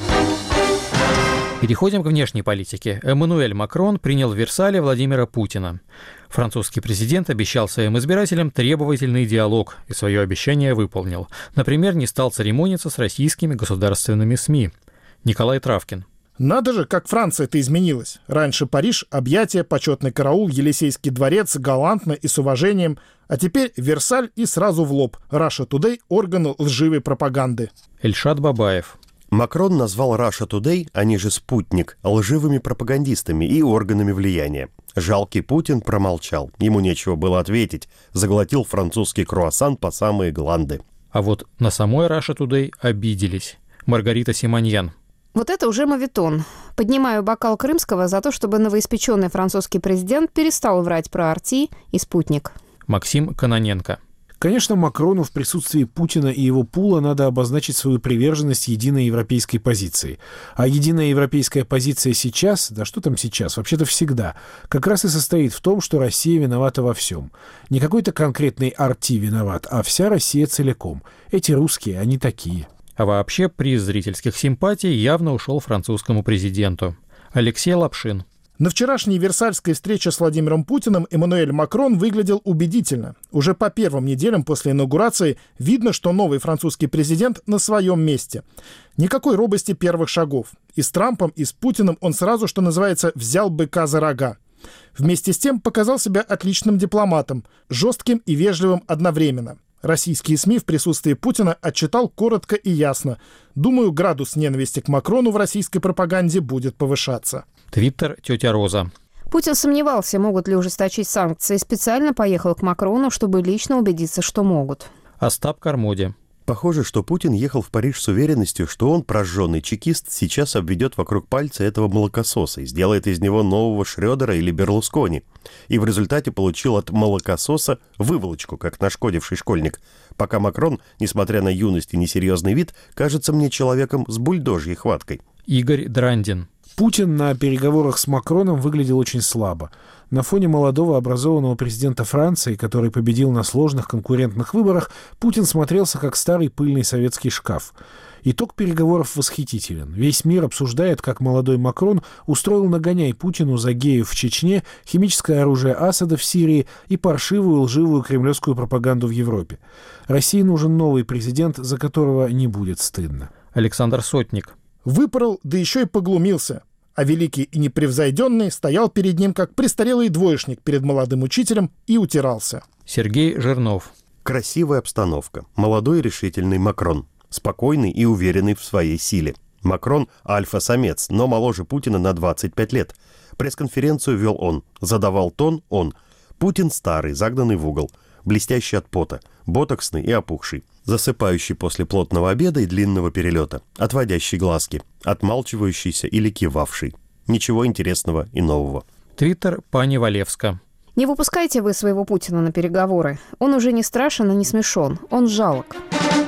Переходим к внешней политике. Эммануэль Макрон принял в Версале Владимира Путина. Французский президент обещал своим избирателям требовательный диалог, и свое обещание выполнил. Например, не стал церемониться с российскими государственными СМИ. Николай Травкин. Надо же, как Франция-то изменилась. Раньше Париж, объятия, почетный караул, Елисейский дворец, галантно и с уважением. А теперь Версаль и сразу в лоб. Russia Today – орган лживой пропаганды. Эльшад Бабаев. Макрон назвал Russia Today, они же «Спутник», лживыми пропагандистами и органами влияния. Жалкий Путин промолчал. Ему нечего было ответить. Заглотил французский круассан по самые гланды. А вот на самой Russia Today обиделись. Маргарита Симоньян. Вот это уже моветон. Поднимаю бокал крымского за то, чтобы новоиспеченный французский президент перестал врать про Арти и «Спутник». Максим Кононенко. Конечно, Макрону в присутствии Путина и его пула надо обозначить свою приверженность единой европейской позиции. А единая европейская позиция сейчас, да что там сейчас, вообще-то всегда, как раз и состоит в том, что Россия виновата во всем. Не какой-то конкретный Арти виноват, а вся Россия целиком. Эти русские, они такие. А вообще приз зрительских симпатий явно ушел французскому президенту. Алексей Лапшин. На вчерашней Версальской встрече с Владимиром Путиным Эммануэль Макрон выглядел убедительно. Уже по первым неделям после инаугурации видно, что новый французский президент на своем месте. Никакой робости первых шагов. И с Трампом, и с Путиным он сразу, что называется, взял быка за рога. Вместе с тем показал себя отличным дипломатом, жестким и вежливым одновременно. Российские СМИ в присутствии Путина отчитал коротко и ясно. Думаю, градус ненависти к Макрону в российской пропаганде будет повышаться. Твиттер «Тетя Роза». Путин сомневался, могут ли ужесточить санкции. Специально поехал к Макрону, чтобы лично убедиться, что могут. Остап Кармоди. Похоже, что Путин ехал в Париж с уверенностью, что он, прожженный чекист, сейчас обведет вокруг пальца этого молокососа и сделает из него нового Шрёдера или Берлускони. И в результате получил от молокососа выволочку, как нашкодивший школьник. Пока Макрон, несмотря на юность и несерьезный вид, кажется мне человеком с бульдожьей хваткой. Игорь Драндин. Путин на переговорах с Макроном выглядел очень слабо. На фоне молодого образованного президента Франции, который победил на сложных конкурентных выборах, Путин смотрелся как старый пыльный советский шкаф. Итог переговоров восхитителен. Весь мир обсуждает, как молодой Макрон устроил нагоняй Путину за геев в Чечне, химическое оружие Асада в Сирии и паршивую лживую кремлевскую пропаганду в Европе. России нужен новый президент, за которого не будет стыдно. Александр Сотник. Выпорол, да еще и поглумился. А великий и непревзойденный стоял перед ним, как престарелый двоечник перед молодым учителем, и утирался. Сергей Жирнов. Красивая обстановка. Молодой решительный Макрон. Спокойный и уверенный в своей силе. Макрон – альфа-самец, но моложе Путина на двадцать пять лет. Пресс-конференцию вел он. Задавал тон он. Путин старый, загнанный в угол. Блестящий от пота. Ботоксный и опухший. Засыпающий после плотного обеда и длинного перелета, отводящий глазки, отмалчивающийся или кивавший. Ничего интересного и нового. Твиттер Пани Валевска. Не выпускайте вы своего Путина на переговоры. Он уже не страшен и не смешон. Он жалок.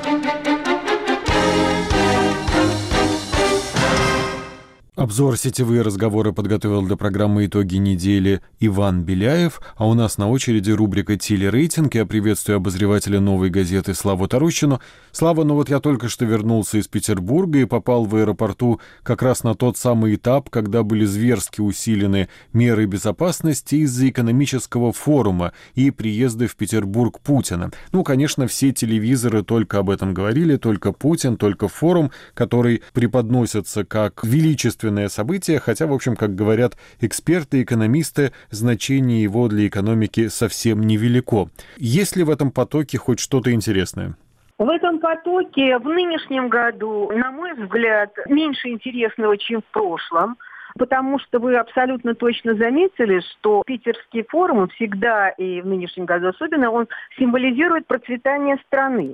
Обзор «Сетевые разговоры» подготовил для программы «Итоги недели» Иван Беляев, а у нас на очереди рубрика «Телерейтинг». Я приветствую обозревателя «Новой газеты» Славу Тарущину. Слава, ну вот я только что вернулся из Петербурга и попал в аэропорту как раз на тот самый этап, когда были зверски усилены меры безопасности из-за экономического форума и приезда в Петербург Путина. Ну, конечно, все телевизоры только об этом говорили, только Путин, только форум, который преподносится как величественный событие, хотя, в общем, как говорят эксперты, экономисты, значение его для экономики совсем невелико. Есть ли в этом потоке хоть что-то интересное? В этом потоке в нынешнем году, на мой взгляд, меньше интересного, чем в прошлом, потому что вы абсолютно точно заметили, что Питерский форум всегда, и в нынешнем году особенно, он символизирует процветание страны.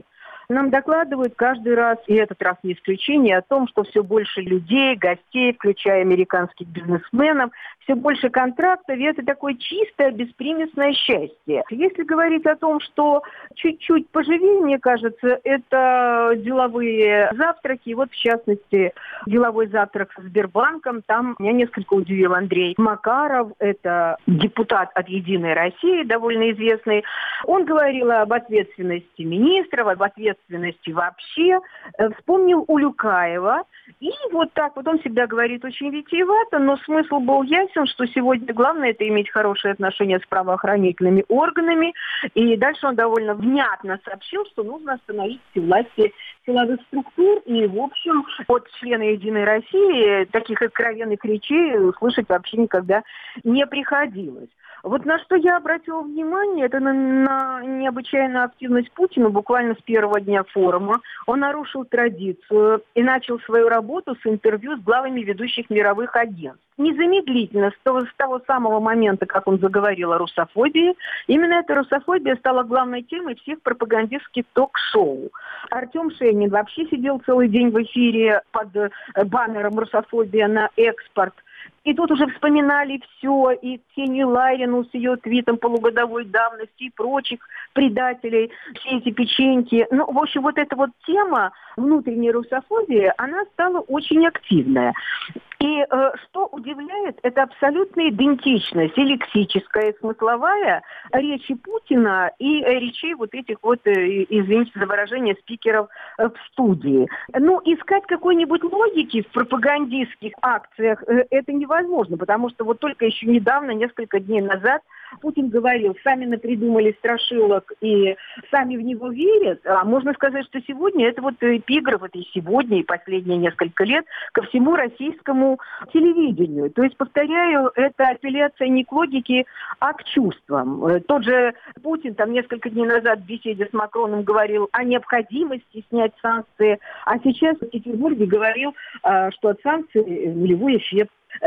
нам докладывают каждый раз, и этот раз не исключение, о том, что все больше людей, гостей, включая американских бизнесменов, все больше контрактов, и это такое чистое, беспримесное счастье. Если говорить о том, что чуть-чуть поживее, мне кажется, это деловые завтраки. Вот, в частности, деловой завтрак со Сбербанком. Там меня несколько удивил Андрей Макаров. Это депутат от «Единой России», довольно известный. Он говорил об ответственности министров, об ответственности вообще. Вспомнил Улюкаева. И вот так вот он всегда говорит очень витиевато, но смысл был ясен, что сегодня главное это иметь хорошие отношения с правоохранительными органами. И дальше он довольно внятно сообщил, что нужно остановить все власти силовых структур. И, в общем, от члена «Единой России» таких откровенных речей услышать вообще никогда не приходилось. Вот на что я обратила внимание, это на, на необычайную активность Путина буквально с первого дня форума. Он нарушил традицию и начал свою работу с интервью с главами ведущих мировых агентств. Незамедлительно, с того, с того самого момента, как он заговорил о русофобии, именно эта русофобия стала главной темой всех пропагандистских ток-шоу. Артем Шейнин вообще сидел целый день в эфире под баннером «Русофобия на экспорт». И тут уже вспоминали все, и Ксению Ларину с ее твитом полугодовой давности, и прочих предателей, все эти печеньки. Ну, в общем, вот эта вот тема внутренней русофобии, она стала очень активная. И э, что удивляет, это абсолютная идентичность, и лексическая, и смысловая речи Путина и э, речей вот этих вот, э, извините за выражение, спикеров э, в студии. Ну, искать какой-нибудь логики в пропагандистских акциях э, это невозможно, потому что вот только еще недавно, несколько дней назад, Путин говорил, сами напридумали страшилок и сами в него верят. А можно сказать, что сегодня это вот эпиграф, это и сегодня, и последние несколько лет ко всему российскому телевидению. То есть, повторяю, это апелляция не к логике, а к чувствам. Тот же Путин там несколько дней назад в беседе с Макроном говорил о необходимости снять санкции, а сейчас в Петербурге говорил, что от санкций нулевой эффект.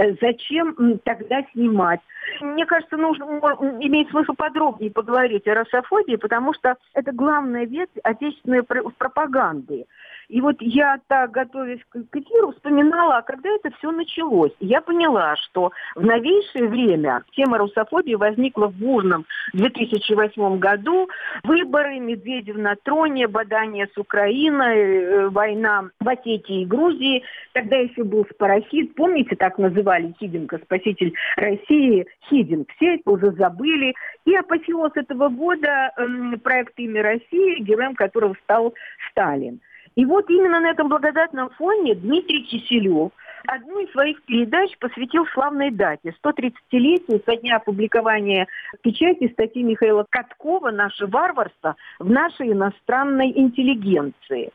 Зачем тогда снимать? Мне кажется, нужно иметь смысл подробнее поговорить о русофобии, потому что это главная ветвь отечественной пропаганды. И вот я, так готовясь к эфиру, вспоминала, а когда это все началось. Я поняла, что в новейшее время тема русофобии возникла в бурном две тысячи восьмом году. Выборы, Медведев на троне, бадание с Украиной, война в Осетии и Грузии. Тогда еще был спарахид. Помните, так называли Хидинка, спаситель России, Хидинг. Все это уже забыли. И апофеоз этого года э, проект «Имя России», героем которого стал Сталин. И вот именно на этом благодатном фоне Дмитрий Киселев одну из своих передач посвятил славной дате, сто тридцатилетию со дня опубликования в печати статьи Михаила Каткова «Наше варварство в нашей иностранной интеллигенции».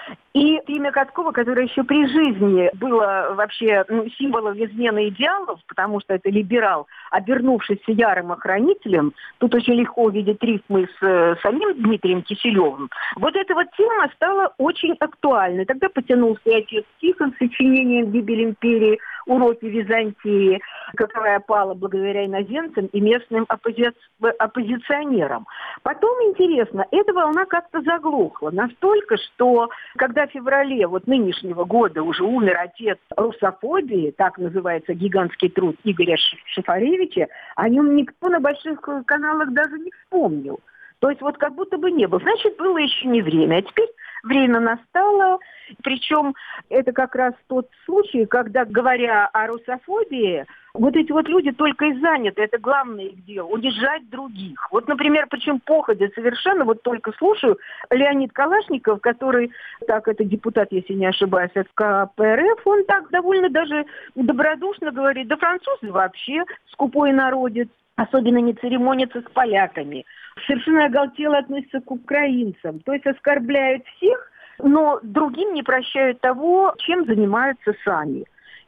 И имя Каткова, которое еще при жизни было вообще ну, символом измены идеалов, потому что это либерал, обернувшийся ярым охранителем, тут очень легко увидеть рифмы с э, самим Дмитрием Киселевым, вот эта вот тема стала очень актуальной. Тогда потянулся и отец Тихон с сочинением «Гибель империи», уроки Византии, которая пала благодаря иноземцам и местным оппози... оппозиционерам. Потом, интересно, эта волна как-то заглохла. Настолько, что когда в феврале вот нынешнего года уже умер отец русофобии, так называется гигантский труд Игоря Шафаревича, о нем никто на больших каналах даже не вспомнил. То есть вот как будто бы не было. Значит, было еще не время. А теперь время настало. Причем это как раз тот случай, когда, говоря о русофобии, вот эти вот люди только и заняты, это главное их дело, унижать других. Вот, например, причем походя совершенно, вот только слушаю, Леонид Калашников, который, так, это депутат, если не ошибаюсь, от ка пэ эр эф, он так довольно даже добродушно говорит, да французы вообще скупой народец, особенно не церемонятся с поляками. Совершенно оголтело относятся к украинцам, то есть оскорбляют всех, но другим не прощают того, чем занимаются сами.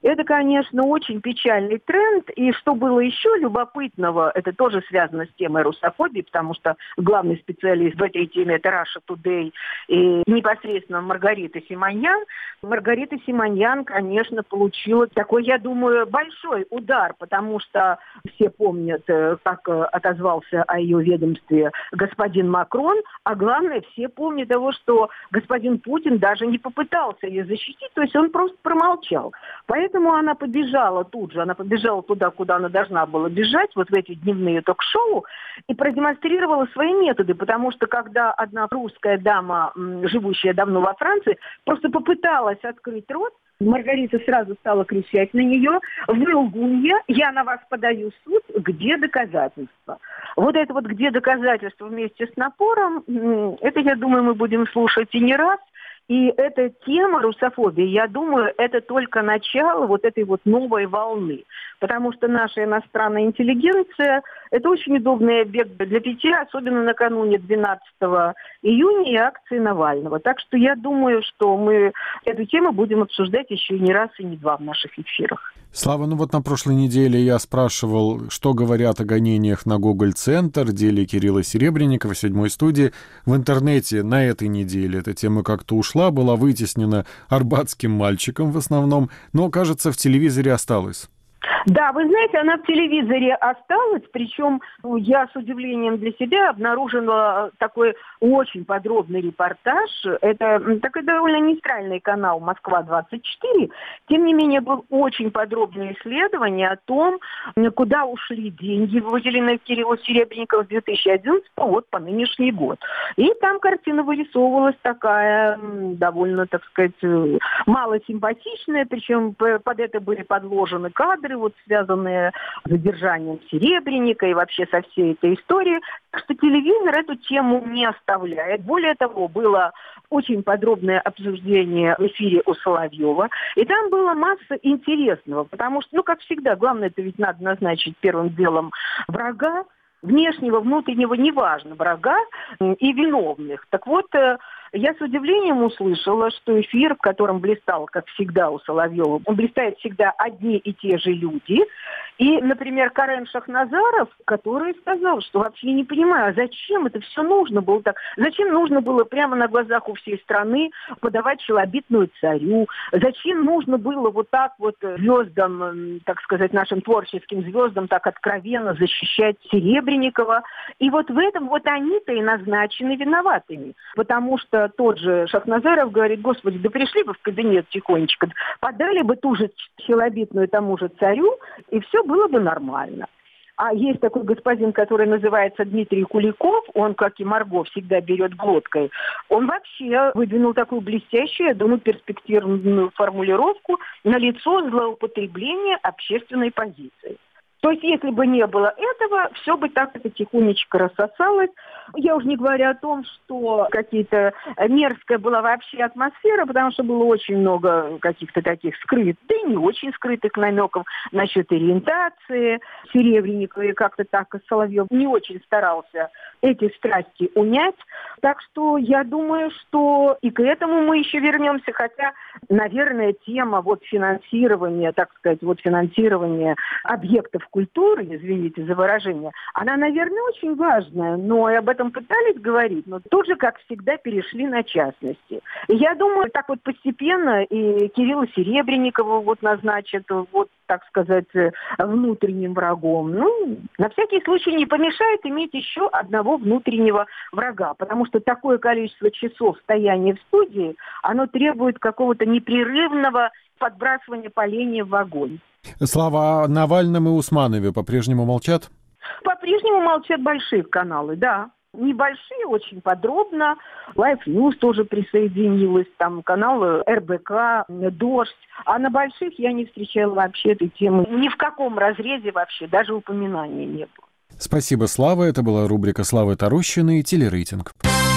Это, конечно, очень печальный тренд. И что было еще любопытного, это тоже связано с темой русофобии, потому что главный специалист в этой теме — это Russia Today и непосредственно Маргарита Симоньян. Маргарита Симоньян, конечно, получила такой, я думаю, большой удар, потому что все помнят, как отозвался о ее ведомстве господин Макрон, а главное, все помнят того, что господин Путин даже не попытался ее защитить, то есть он просто промолчал. Поэтому Поэтому она побежала тут же, она побежала туда, куда она должна была бежать, вот в эти дневные ток-шоу, и продемонстрировала свои методы, потому что когда одна русская дама, живущая давно во Франции, просто попыталась открыть рот, Маргарита сразу стала кричать на нее: «Вы лгунья, я на вас подаю в суд, где доказательства?» Вот это вот «где доказательства» вместе с напором, это, я думаю, мы будем слушать и не раз. И эта тема русофобии, я думаю, это только начало вот этой вот новой волны. Потому что наша иностранная интеллигенция – это очень удобный объект для питья, особенно накануне двенадцатого июня и акции Навального. Так что я думаю, что мы эту тему будем обсуждать еще и не раз, и не два в наших эфирах. Слава, ну вот на прошлой неделе я спрашивал, что говорят о гонениях на Гоголь-центр, деле Кирилла Серебренникова в седьмой студии. В интернете на этой неделе эта тема как-то ушла, была вытеснена арбатским мальчиком в основном, но, кажется, в телевизоре осталась. Да, вы знаете, она в телевизоре осталась, причем я с удивлением для себя обнаружила такой очень подробный репортаж. Это такой довольно нейтральный канал «Москва двадцать четыре». Тем не менее, было очень подробное исследование о том, куда ушли деньги, выделенные Кириллу Серебренникову с две тысячи одиннадцатого вот по нынешний год. И там картина вырисовывалась такая довольно, так сказать, малосимпатичная, причем под это были подложены кадры, вот связанные с задержанием Серебренника и вообще со всей этой историей. Так что телевизор эту тему не оставляет. Более того, было очень подробное обсуждение в эфире у Соловьева. И там была масса интересного, потому что, ну, как всегда, главное, это ведь надо назначить первым делом врага, внешнего, внутреннего, неважно, врага и виновных. Так вот, я с удивлением услышала, что эфир, в котором блистал, как всегда у Соловьева, он блистает всегда одни и те же люди. И, например, Карен Шахназаров, который сказал, что вообще не понимаю, а зачем это все нужно было так? Зачем нужно было прямо на глазах у всей страны подавать челобитную царю? Зачем нужно было вот так вот звездам, так сказать, нашим творческим звездам так откровенно защищать Серебренникова? И вот в этом вот они-то и назначены виноватыми. Потому что тот же Шахназаров говорит: господи, да пришли бы в кабинет тихонечко, подали бы ту же челобитную тому же царю, и все было бы нормально. А есть такой господин, который называется Дмитрий Куликов, он, как и Марго, всегда берет глоткой. Он вообще выдвинул такую блестящую, я думаю, перспективную формулировку: налицо злоупотребление общественной позиции. То есть, если бы не было этого, все бы так это тихонечко рассосалось. Я уже не говорю о том, что какие-то мерзкая была вообще атмосфера, потому что было очень много каких-то таких скрытых, да и не очень скрытых намеков насчет ориентации Серебренникова. И как-то так Соловьев не очень старался эти страсти унять. Так что я думаю, что и к этому мы еще вернемся, хотя, наверное, тема вот финансирования, так сказать, вот финансирования объектов культуры, извините за выражение, она, наверное, очень важная, но и об этом пытались говорить, но тут же, как всегда, перешли на частности. И я думаю, так вот постепенно и Кирилла Серебренникова вот назначат, вот, так сказать, внутренним врагом. Ну, на всякий случай не помешает иметь еще одного внутреннего врага, потому что такое количество часов стояния в студии, оно требует какого-то непрерывного подбрасывания поленья в огонь. Слава, о Навальном и Усманове по-прежнему молчат? По-прежнему молчат большие каналы, да. Небольшие, очень подробно. Life News тоже присоединилась, там канал эр бэ ка, Дождь. А на больших я не встречала вообще этой темы. Ни в каком разрезе вообще, даже упоминания не было. Спасибо, Слава. Это была рубрика Славы Тарущиной и телерейтинг.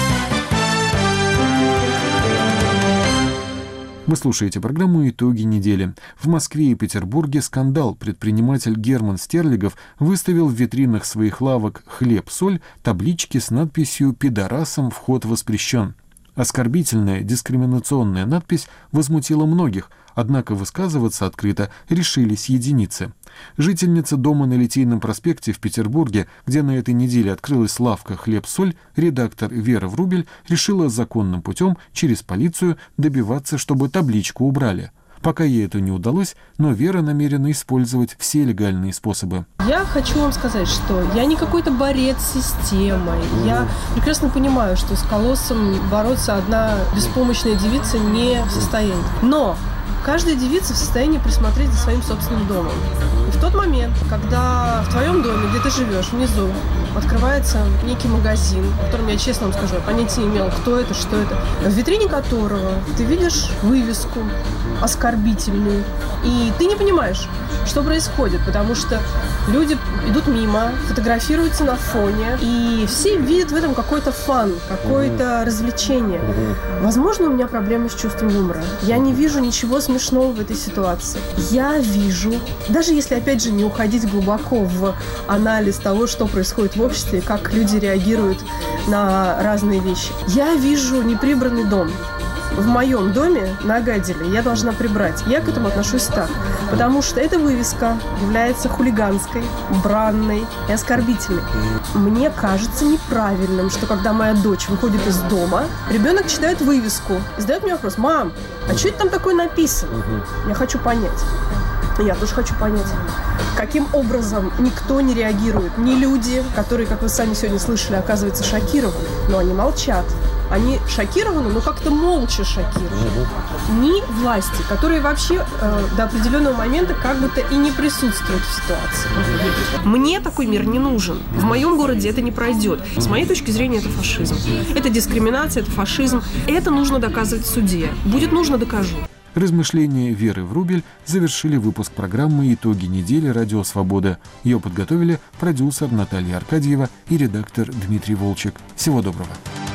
Вы слушаете программу «Итоги недели». В Москве и Петербурге скандал. Предприниматель Герман Стерлигов выставил в витринах своих лавок «Хлеб-соль» таблички с надписью «Пидорасам вход воспрещен». Оскорбительная дискриминационная надпись возмутила многих, однако высказываться открыто решились единицы. Жительница дома на Литейном проспекте в Петербурге, где на этой неделе открылась лавка «Хлеб-соль», редактор Вера Врубель решила законным путем через полицию добиваться, чтобы табличку убрали. Пока ей это не удалось, но Вера намерена использовать все легальные способы. Я хочу вам сказать, что я не какой-то борец с системой. Mm-hmm. Я прекрасно понимаю, что с колоссом бороться одна беспомощная девица не в состоянии. Но каждая девица в состоянии присмотреть за своим собственным домом. И в тот момент, когда в твоем доме, где ты живешь, внизу, открывается некий магазин, в котором, я честно вам скажу, я понятия не имела, кто это, что это, в витрине которого ты видишь вывеску оскорбительную, и ты не понимаешь, что происходит, потому что люди идут мимо, фотографируются на фоне, и все видят в этом какой-то фан, какое-то развлечение. Возможно, у меня проблемы с чувством юмора. Я не вижу ничего смешного в этой ситуации. Я вижу, даже если, опять же, не уходить глубоко в анализ того, что происходит в обществе, как люди реагируют на разные вещи, я вижу неприбранный дом. В моем доме на Агайделе я должна прибрать. Я к этому отношусь так. Потому что эта вывеска является хулиганской, бранной и оскорбительной. Мне кажется неправильным, что когда моя дочь выходит из дома, ребенок читает вывеску и задает мне вопрос: «Мам, а что это там такое написано?» Я хочу понять. Я тоже хочу понять, каким образом никто не реагирует. Ни люди, которые, как вы сами сегодня слышали, оказывается, шокированы, но они молчат. Они шокированы, но как-то молча шокированы. Ни власти, которые вообще э, до определенного момента как бы-то и не присутствуют в ситуации. Мне такой мир не нужен. В моем городе это не пройдет. С моей точки зрения, это фашизм. Это дискриминация, это фашизм. Это нужно доказывать в суде. Будет нужно, докажу. Размышления Веры Врубель завершили выпуск программы «Итоги недели. Радио Свобода». Ее подготовили продюсер Наталья Аркадьева и редактор Дмитрий Волчек. Всего доброго.